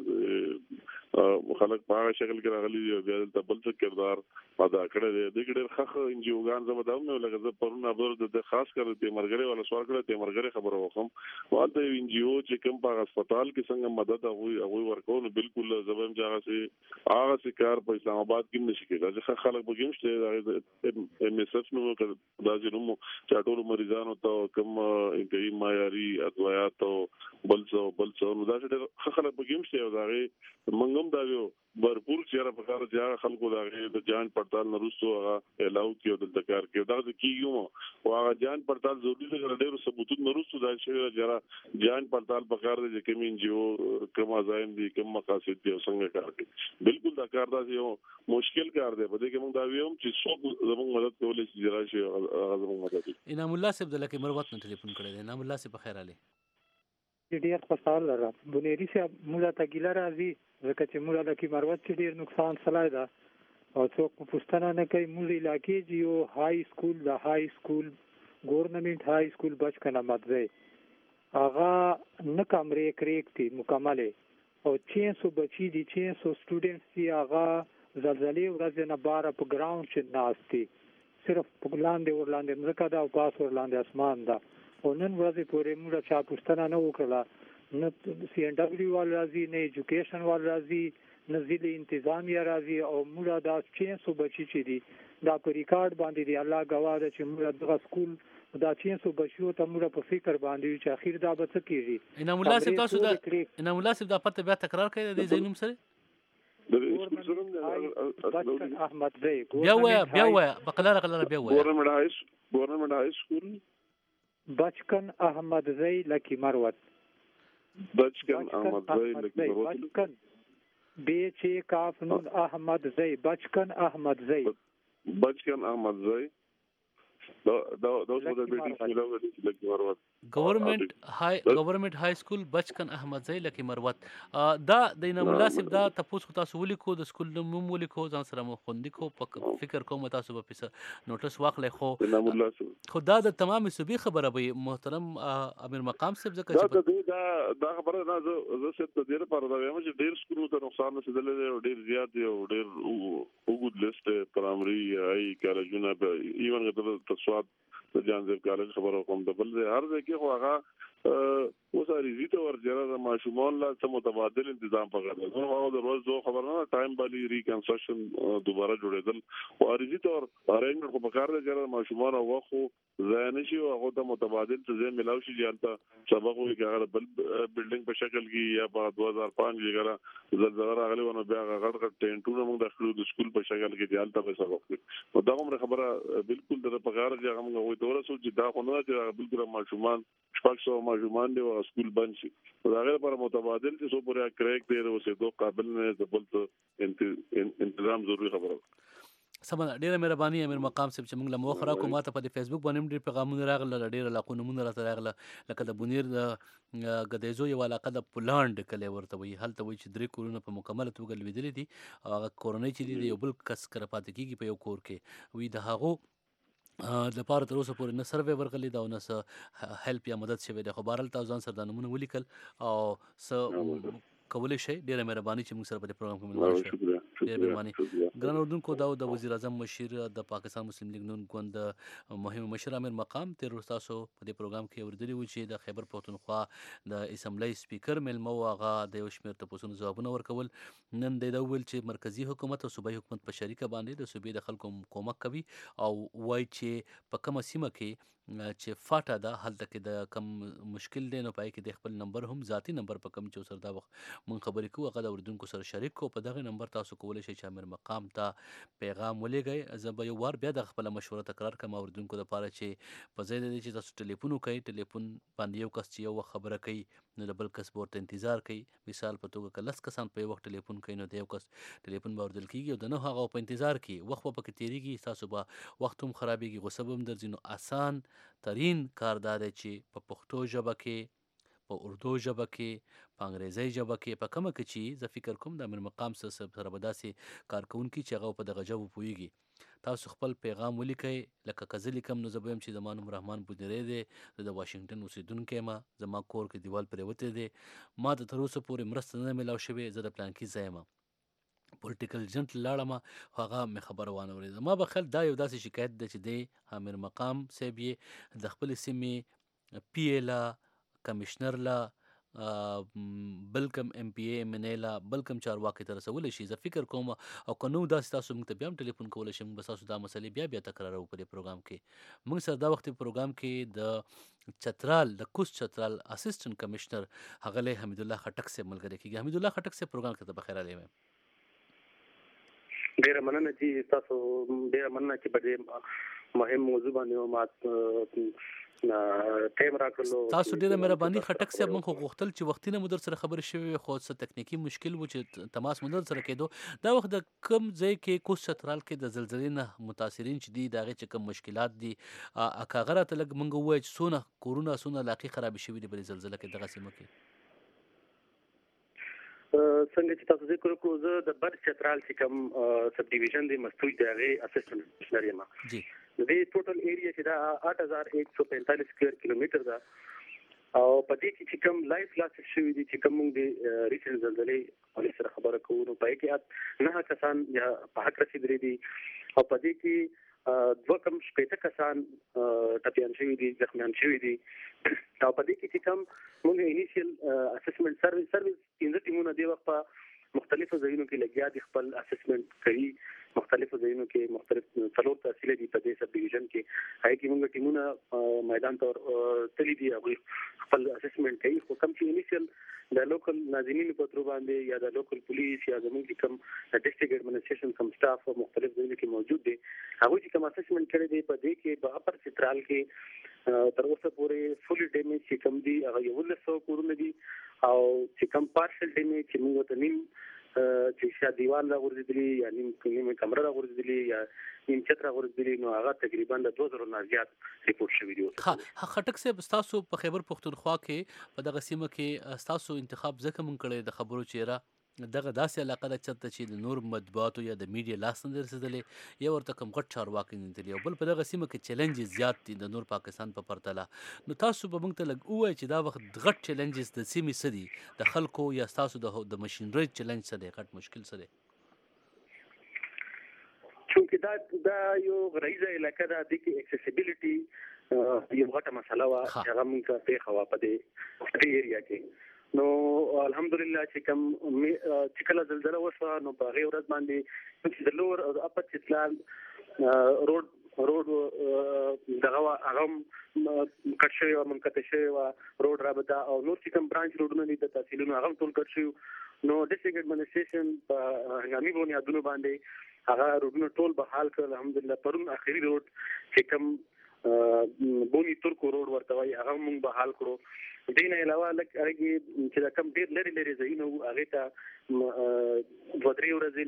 کې خلک په هغه شکل کې راغلي دي بیا د بل څه کردار ادا کړی دی د ډېر خخ انجیوګان زموږ نو لکه پرونه د خاص کر د مرګري ولا سوال کړی د مرګري خبره وکم واته انجیو چې کوم په هسپتال کې څنګه مدد هغه ورکول بالکل زبم ځای سي هغه سکار په اسلام آباد کې نشي کېږي چې خلک بګیمشته ام اس اف نو دا جنوم چاټول مریضانو ته کوم انتهایی معیاري ادویات او بل څه نو دا چې خلک بګیمشته او دا منګم دا یو برپور چیرې په کار ځای خلکو دا د جان پړتال نرسو هغه الاو کیو د ذکر کې دا د کیګو او هغه جان پړتال ضروري دی چې ډېر ثبوتونه نرسو دا چې جره جان پړتال په کار دی چې کوم انجیو کوم ځایم دي کوم مقاصد دي څنګه کار کوي بالکل دا کار دا یو مشکل کار دی په دې کې موږ دا ویوم چې څوک زموږ مدد کولای شي جره شي زموږ مدد انعام الله صاحب د لکه مروت نه ټلیفون کړی دی انعام الله صاحب خیر علي ډیر خوشاله لرم بنيري صاحب موږ ته ګیله راځي ځکه چې موږ د کی مروت ډیر نقصان سلای ده او څوک پوښتنه نه کوي موږ علاقې چې یو های سکول د های سکول گورنمنت های سکول بچکنه مدرسه هغه نه کمرې کریکتي مکمل او 600 بچی دي 600 سټوډنټس دي هغه زلزلې ورځ نه بار په ګراوند چې ناشتي صرف په لاندې ځکه دا پاس ورلاندې اسمان دا او نن ورځې پورې موږ چا پوښتنه نه وکړه نه سی ان ډبلیو وال راځي نه ایجوکیشن وال راځي نه ضلع انتظامیه راځي او موږ دا 600 بچی چې دي دا په ریکارډ باندې دی الله گواه ده چې موږ دغه سکول دا 600 بچیو ته موږ په فکر باندې چې اخیر دا به څه کیږي انعام الله صاحب تاسو دا انعام الله صاحب دا پته بیا تکرار کړئ د زینوم سره احمد زئی بیا وای بقلاره بیا وای گورنمنت های سکول بچکن احمد زئی لکی مروت بچکن احمد زئی لکی مروت بچکن بی چی کاف نون احمد زئی بچکن احمد زئی بچکن احمد زئی دا اوس د بیٹی ملاو لکی مروت گورنمنت های سکول بچکن احمد زئی لکه مروت دا د مناسب دا تاسو تاسو ولیکو د سکول نوم ولیکو ځان سره مو خوندې کو فکر کوم تاسو به پیسه نوټس واخلې خو دا د تمام صوبې خبره به محترم امیر مقام صاحب ځکه دا خبره نه زه ست د دې لپاره دا وایم چې ډیر سکولو ته نقصان رسیدلې ډیر زیات دی او ډیر وګود لیست پرایمري هاي کالجونه به ایون د تسواد د جانزر کالج خبره کوم د بل هر ځای کې خو هغه وساري زیته ورجره د ماشومان لا څه متبادل تنظیم پکړه نو هغه د روز دوه خبره نه ټایم باندې ریکنسټرکشن دوباره جوړېدل او ارزیته ور ارینجمنت کو پکار دی چې ماشومان او خو ځای نشي او هغه د متبادل تنظیم ملاوي شي جانته سبق وي هغه بل بلډینګ په شکل کې یا په 2005 کې زلزلہ راغلی ونه بیا غړ ټینټونه موږ داخلو د سکول په شکل کې جانته په سبق نو دا کوم خبره بالکل د پکار دی هغه موږ دوره سوچ دا خو نه چې بالکل ماشومان شپږ ماشومان دی او سکول بند شي دا غیر پر متبادل چې سو پورې کریک دی او سه دوه قابل نه د بل انتظام ضروري خبره سمه ډیره مهرباني امیر مقام صاحب چې موږ له موخره کومه ته په فیسبوک باندې ډیر پیغامونه راغله ډیره لاکو نمونه راغله لکه د بونیر د غدیزو یو علاقه د پولاند کله ورته وي هلته وي چې درې کورونه په مکمل توګه لویدلې دي او هغه کورنۍ چې دی یو بل کس کر پاتې کیږي په یو کور کې وي د هغو د پاره تر اوسه پورې نه سروې ورغلی دا او نه هیلپ یا مدد شوی دی خو بهرحال تاسو ځان سره د نمونه ولیکل او څه کولی شي ډیره مهرباني چې موږ سره په دې پروګرام کې ملګری شئ ډیره مهرباني ګران اردوونکو دا د وزیر اعظم مشیر د پاکستان مسلم لیگ نون ګوند مهم مشر امیر مقام تیر تاسو په دې پروګرام کې اوریدلی و چې د خیبر پښتونخوا د اسمبلی سپیکر ملمو هغه د یو شمېر تاسو ځوابونه ورکول نن د ویل چې مرکزی حکومت او صوبایي حکومت په شریکه باندې د صوبې د خلکو کومک کوي او وایي چې په کومه سیمه کې چې فاټا ده هلته کې د کم مشکل دی نو پای کې د خپل نمبر هم ذاتی نمبر په کم چې سره دا وخت مونږ خبرې کوو هغه د اردوونکو سره شریک کو په دغه نمبر تاسو کولی شئ چې امیر مقام ته پیغام ولېږئ زه به یو وار بیا د خپل مشوره تکرار کوم اردوونکو لپاره چې په ځای د دې چې تاسو ټلیفون وکړئ ټلیفون باندې یو کس چې یو خبره کوي نو د بل کس ورته انتظار کوي مثال په توګه که 10 کسان په یو وخت ټلیفون کوي نو د یو کس ټلیفون به اوریدل کېږي او د نهو هغه په انتظار کې وخت به پکې تېرېږي ستاسو به وخت هم خرابېږي غصه به هم درځي نو اسان ترین کار دا دی چې په پښتو ژبه کې په اردو ژبه کې په انګریزي ژبه کې په کومه کې چې زه فکر کوم د امیر مقام سره به داسې کارکوونکي چې هغه په دغه ژبه پوهېږي تاسو خپل پیغام ولیکئ لکه که زه لیکم نو زه به یم چې زما نوم رحمان بودیری دی زه د واشنګټن اوسېدونکی یم زما کور کې دیوال پرېوتی دی ما ته تر اوسه پورې مرسته نه میلاو شوې زه د پلانکي ځای یم پولیټیکل ایجنټ لاړم هغه مې خبره وانه اورېده ما به خیال دا یو داسې شکایت دی چې دی امیر مقام صاحب یې د خپلې سیمې پی ای لا کمشنر لا بل کم ایم پی ای ایم ان ای لا بل کم چارواکي ته رسولی شي زه فکر کوم او که نو داسې تاسو موږ ته بیا هم ټلیفون کولی شئ موږ به ستاسو دا مسلې بیا بیا تکرارو په دې پروګرام کې موږ سره دا وخت په پروګرام کې د چترال د کوست چترال اسسټنټ کمشنر ښاغلی حمید الله خټک صاحب ملګری کېږي حمید الله خټک صاحب پروګرام کې ته بخیر راغلی وایم ډیره مننه چې تاسو ډیره مننه چې په دې مهم موضوع باندې ما ټیم راکړلو تاسو ډیره مهرباني خټک صاحب موږ غوښتل چې وختي نه مدر سره خبرې شوې خو څه تکنیکی مشکل و چې تماس مدر سره کېدو دا وخت د کم ځای کې کوست چترال کې د زلزلې نه متاثرین چې دي د هغې چې کوم مشکلات دي که هغه راته لږ موږ ووایو چې څونه کورونه څونه علاقې خرابې شوي دي په دې زلزله کې دغه سیمه کې څنګه چې تاسو ذکر وکړو زه د بر چترال چې کوم سب ډیویژن دی مستوي د هغې اسسټنټ کمشنر یم د دې ټوټل ایریا چې دا 8145 سکوير کیلومتر ده او په دې کې چې کوم لایف لاس شوي دي چې کوم موږ د ریسنټ زلزلې پولیس سره خبره کوو نو په کې 9 کسان یا په حق رسیدلي دي او په دې کې دوه کم شپېته کسان ټپیان شوي دي زخمیان شوي دي او په دې کې چې کوم موږ انیشیل اسسمنټ سرویس 15 ټیمونه دی وخت په مختلفو ځایونو کې لګیا دي خپل اسسمنټ کوي مختلفو ځایونو کې مختلف څلور تحصیل دي په دې سب ډیویژن کې هغه کې موږ ټیمونه میدان ته تللي دي او خپل اسسمنټ کوي خو کوم چې انیشیل د لوکل ناظرینو په تر باندې یا د لوکل پولیس یا زموږ کوم ډسټریکټ ایڈمنسټریشن کوم سټاف مختلف ځایونو کې موجود دي هغه چې کوم اسسمنټ کړی دی په دې کې په اپر چترال کې تر اوسه پورې فولي ډیمیج چې کوم دي هغه 1100 کورونه دي او چې کوم پارشل ډیمیج چې موږ ته نیم چې شا دیوال را ورزيدلی یا نیم کمره را ورزيدلی یا نیم چت را ورزيدلی نو هغه تقریبا د 2000 نه زیات ریپورت شوی دی. خټک صاحب تاسو په خیبر پختونخوا کې په دغه سیمه کې تاسو انتخاب ځکه مونږ کړی د خبرو چیرې دغه داسې علاقه ده چېرته چې د نور مطبوعاتو یا د میډیا لاس نه رسېدلی یا ورته کوم غټ چارواکي نه دي او بل په دغه سیمه کې چیلنجز زیات دي د نور پاکستان په پرتله. نو تاسو به موږ ته لږ ووایئ چې دا وخت غټ چیلنجز د سیمې څه دي د خلکو یا ستاسو د مشینرۍ چیلنج څه دی غټ مشکل څه دی؟ چونکې دا یو غریزه علاقه ده د کې اکسیسیبিলিټي یو غټه مسله وه چې هغه موږ ته پیښه وه په دې ایریا کې. نو الحمدلله چې کوم چې کله زلزلہ وشوه نو په هغې ورځ باندې چې د لور او د اپر چتلال روډ دغه هغه کټ شوی وه منقطع شوی وه روډ رابطه او نور چې کوم برانچ روډونه دي د تحصیلونو هغه هم ټول کټ شوي. نو ډسټرکټ ایډمنسټریشن په هنګامي بنیادونو باندې هغه روډونه ټول بحال کړل الحمدلله. پرون اخري روډ چې کوم بونی ترکو روډ ورته وایي هغه موږ بحال کړو. دې نه علاوه لکه هغه چې دا کم ډېر لري ځایونه وو هغې ته 2-3 ورځې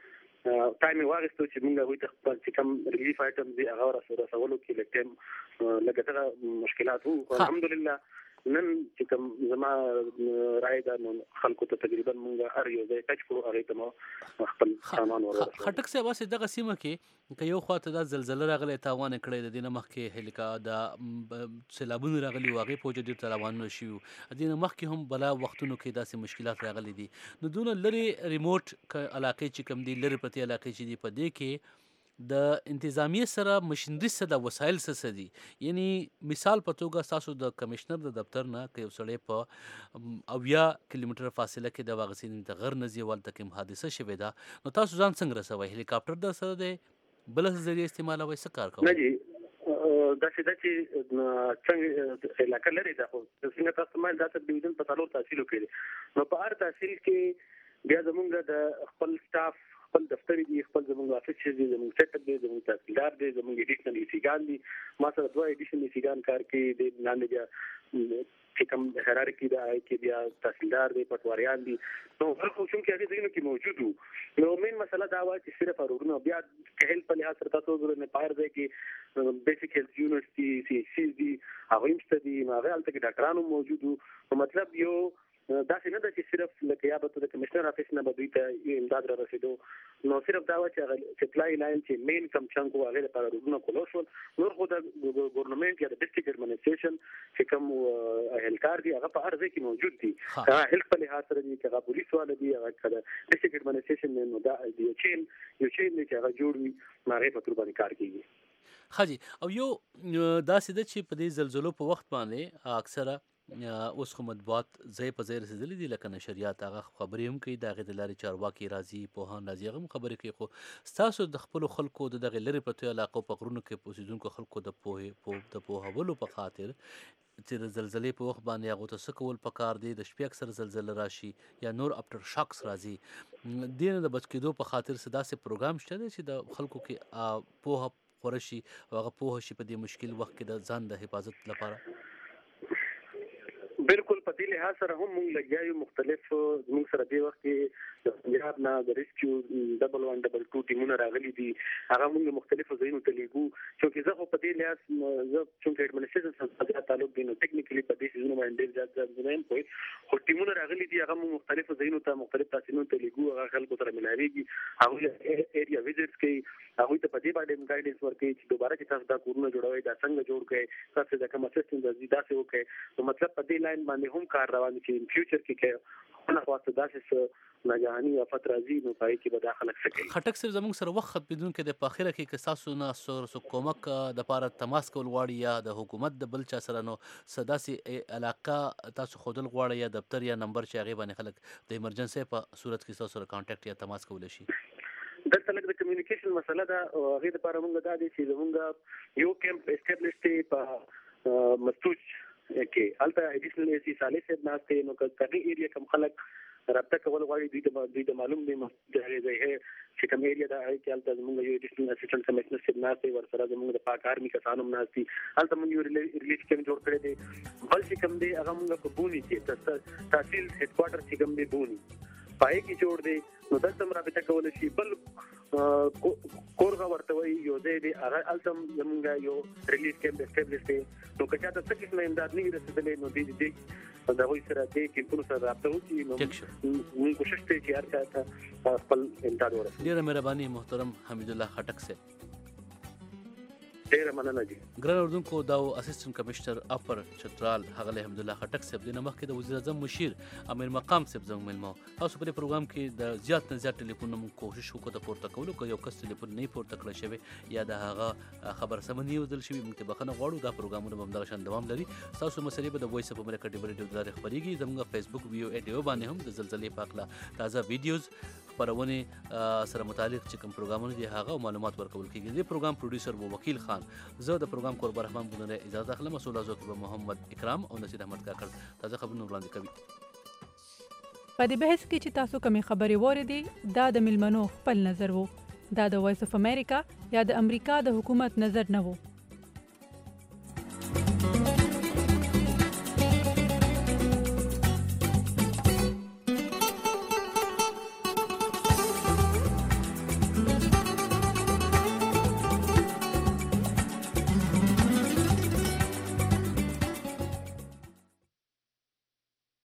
لږ ټایم یې واخیستو چې موږ هغوی ته خپل چې کوم ریلیف آیټمز دي هغه رسولو کې لږ ټایم لږ دغه مشکلات وو. الحمدلله نن چې کوم زما رای ده نو خلکو ته تقریبا موږ هر یو ځای ټچ کړو هغې ته مو خپل سامان ورسوو. خټک صاحب هسې دغه سیمه کې که یو خواته دا زلزله راغلی تاوان یې کړی د دې نه مخکې هلیکا د سیلابونه راغلي وو هغې په وجه ډېر تاوانونه شوي وو د دې نه مخکې هم بلا وختونو کې داسې مشکلات راغلي دي. نو دونه لرې ریموټ علاقې چې کوم دي لرې پرتې علاقې چې دي په دې کې د انتظامیې سره مشینري څه ده وسایل څه دي؟ یعنی مثال په توګه ستاسو د کمشنر د دفتر نه که یو سړی په 80 کیلومتره فاصله کې د واغسین د غر نه ځي ولته کوم حادثه شوې ده نو تاسو ځان څنګه رسوئ؟ هلیکاپټر در سره دی بله ذریعه استعمالوئ څه کار کوئ؟ نه جی داسې ده چې څنګه علاقه لرې ده خو څنګه تاسو ما دا سب ډیویژن په څلور تحصیلو کې نو په هر تحصیل کې بیا زمونږ د خپل سټاف خپل دفتر دي خپل زمونږ افیس دي زمونږ سیټ دی زمونږ تحصیلدار دی زمونږ ایډیشنل ایسیګان دي ما سره 2 ایډیشنل ایسیګان کار کوي د لاندې بیا چې کوم هرارکی دا کې بیا تحصیلدار دی پټواریان دي نو هر کوم چې هغه ځینو کې موجود وو. نو مین مسله دا و چې صرف اورونه بیا کهل په لحاظ سره تاسو ګورئ نه پایر دی کې بیسیک هیلث یونیورسيټي سی سی دي هغه هم ستدي هغه الته کې ډاکټرانو موجود وو. نو مطلب یو داسې نه ده چې صرف لکه یا به د کمشنر افیس نه به دوی ته امداد را رسېدو نو صرف دا و چې سپلای لاین چې مین کم چنک و هغې لپاره روډونه کلوز شول. نور خو د ګورنمنټ یا د ډسټرکټ ایډمنسټریشن چې کوم اهلکار دي هغه په هر ځای کې موجود دي هغه هیلث په لحاظ سره دي که هغه پولیس والا دي هغه که د ډسټرکټ ایډمنسټریشن نو دا یو چین دی چې هغه جوړ وي نو هغې په تور باندې کار کېږي. ښه جي او یو داسې ده چې په دې زلزلو په وخت باندې اکثره اوس خو مطبوعات ځای په ځای رسېدلي دي لکه نشریات هغه خبرې هم کوي د هغې د لارې چارواکي راځي پوهان راځي هغه هم خبرې کوي خو ستاسو د خپلو خلکو د دغې لرې پرتو علاقو په غرونو کې په اوسېدونکو خلکو د پوهولو په خاطر چې د زلزلې په وخت باندې هغو ته څه کول پکار دی د شپې اکثر زلزله راشي یا نور اپټر شاکس راځي دې نه د بچ کېدو په خاطر څه داسې پروګرام شته دی چې د خلکو کې پوهه خوره شي او هغه پوهه شي په دې مشکل وخت کې د ځان د حفاظت لپاره؟ بالکل په دې لحاظ سره هم موږ لګیا یو مختلف موږ سره دې وخت کې د پنجاب نه د ریسکیو 112 ټیمونه راغلي دي هغه موږ مختلفو ځایونو ته لیږو چې زه خو په دې لحاظ زه چې ایډمنسټریشن سره تعلق دی نو ټیکنیکلی په دې ځایونو باندې ډېر زیات نه پوي خو ټیمونه راغلي دي هغه موږ مختلفو ځایونو ته مختلف تاسیسونو ته لیږو هغه خلکو سره ملاويږي هغه ایریا ویزټس کوي هغه ته په دې باندې ګایډنس ورکوي چې دوباره چې تاسو دا کورونه جوړوي دا څنګه جوړ کړئ تاسو دا کوم اسسټنټ د داسې وکړي نو مطلب په دې لاین باندې هم کار روان دي چې فیوچر کې خپل خاصه داسې ناګهاني آفت راځي نو پای کې به دا خلک څه کوي. خټک صاحب زموږ سره وخت ختمېدونکی دی په اخره کې که ستاسو نه څو کومک دپاره تماس کول غواړي یا د حکومت د بل چا سره نو څه داسې علاقه تاسو ښودل غواړئ یا دفتر یا نمبر چې هغې باندې خلک د ایمرجنسۍ په صورت کې ستاسو سره کانټیکټ یا تماس کولی شي؟ دلته لږ د کمیونیکیشن مسله ده او هغې دپاره موږ دا دی چې زموږ یو کیمپ اسټابلیش دی په مستوج کې هلته ایډیشنل ایسي صالح صاحب ناست دی نو که هغې ایریا کوم خلک رابطه کول غواړي دوی د معلوم دی د هغې ځای چې کوم ایریا ده هغې کې هلته زموږ یو ایډیشنل اسسټنټ کمشنر صاحب ناست دی ورسره زموږ د پاک آرمي کسان هم ناست دي هلته موږ یو ریلیف کیمپ جوړ کړی دی. بل چې کوم دی هغه موږ په بوني کې تحصیل هیډ کوارټر چې کوم دی بوني پای کې جوړ دی نو دلته رابطه کول شي بل کورغه ورته وي یو دې هغه التم زمونږ یو ریلیف کیمپ اسټابلیش دی نو که چاته څه قسمه امداد نه رسیدلې نو دې دا وایي سره دې کې پوره سره رابطه وکړي نو موږ کوشش کوي چې هر چا ته خپل امداد ورسوي. ډیره مهرباني محترم حمید الله خټک صاحب. ډیره مننه دي. ګران اردوونکو دا اسسټنټ کمشنر اپر چترال هغه حمید الله خټک صاحب د مخکې د وزیر اعظم مشیر امیر مقام صاحب زموږ ملمو. تاسو په پروګرام کې د زیات نه زیات ټلیفون موږ کوشش وکړو د پورته کولو که یو کس ټلیفون نه پورته کړی شوی یا د هغه خبر سمندي ودل شوی موږ ته بخښنه غواړو. دا پروګرامونه به همدغه شان دوام لري. تاسو مسلې به د وایس اف امریکا ډیبر ریډیو د خبريږي زموږ فیسبوک ویو ایډیو باندې هم د زلزلې په اړه تازه ویډیوز خبرونه سره متعلق چې کوم پروګرامونه دي هغه معلومات ورکول کیږي. د پروګرام پروډوسر مو وکیل خان، زه د پروګرام قربان رحمان بونه اجازه اخلم. مسؤل ازوک به محمد اکرام او نصیر احمد کاکړ تازه خبرونه وړاندې کوي. په دې بحث کې چې تاسو کومې خبرې واورېدې دا د ملمنو خپل نظر وو. دا د وایس اف امریکا یا د امریکا د حکومت نظر نه وو.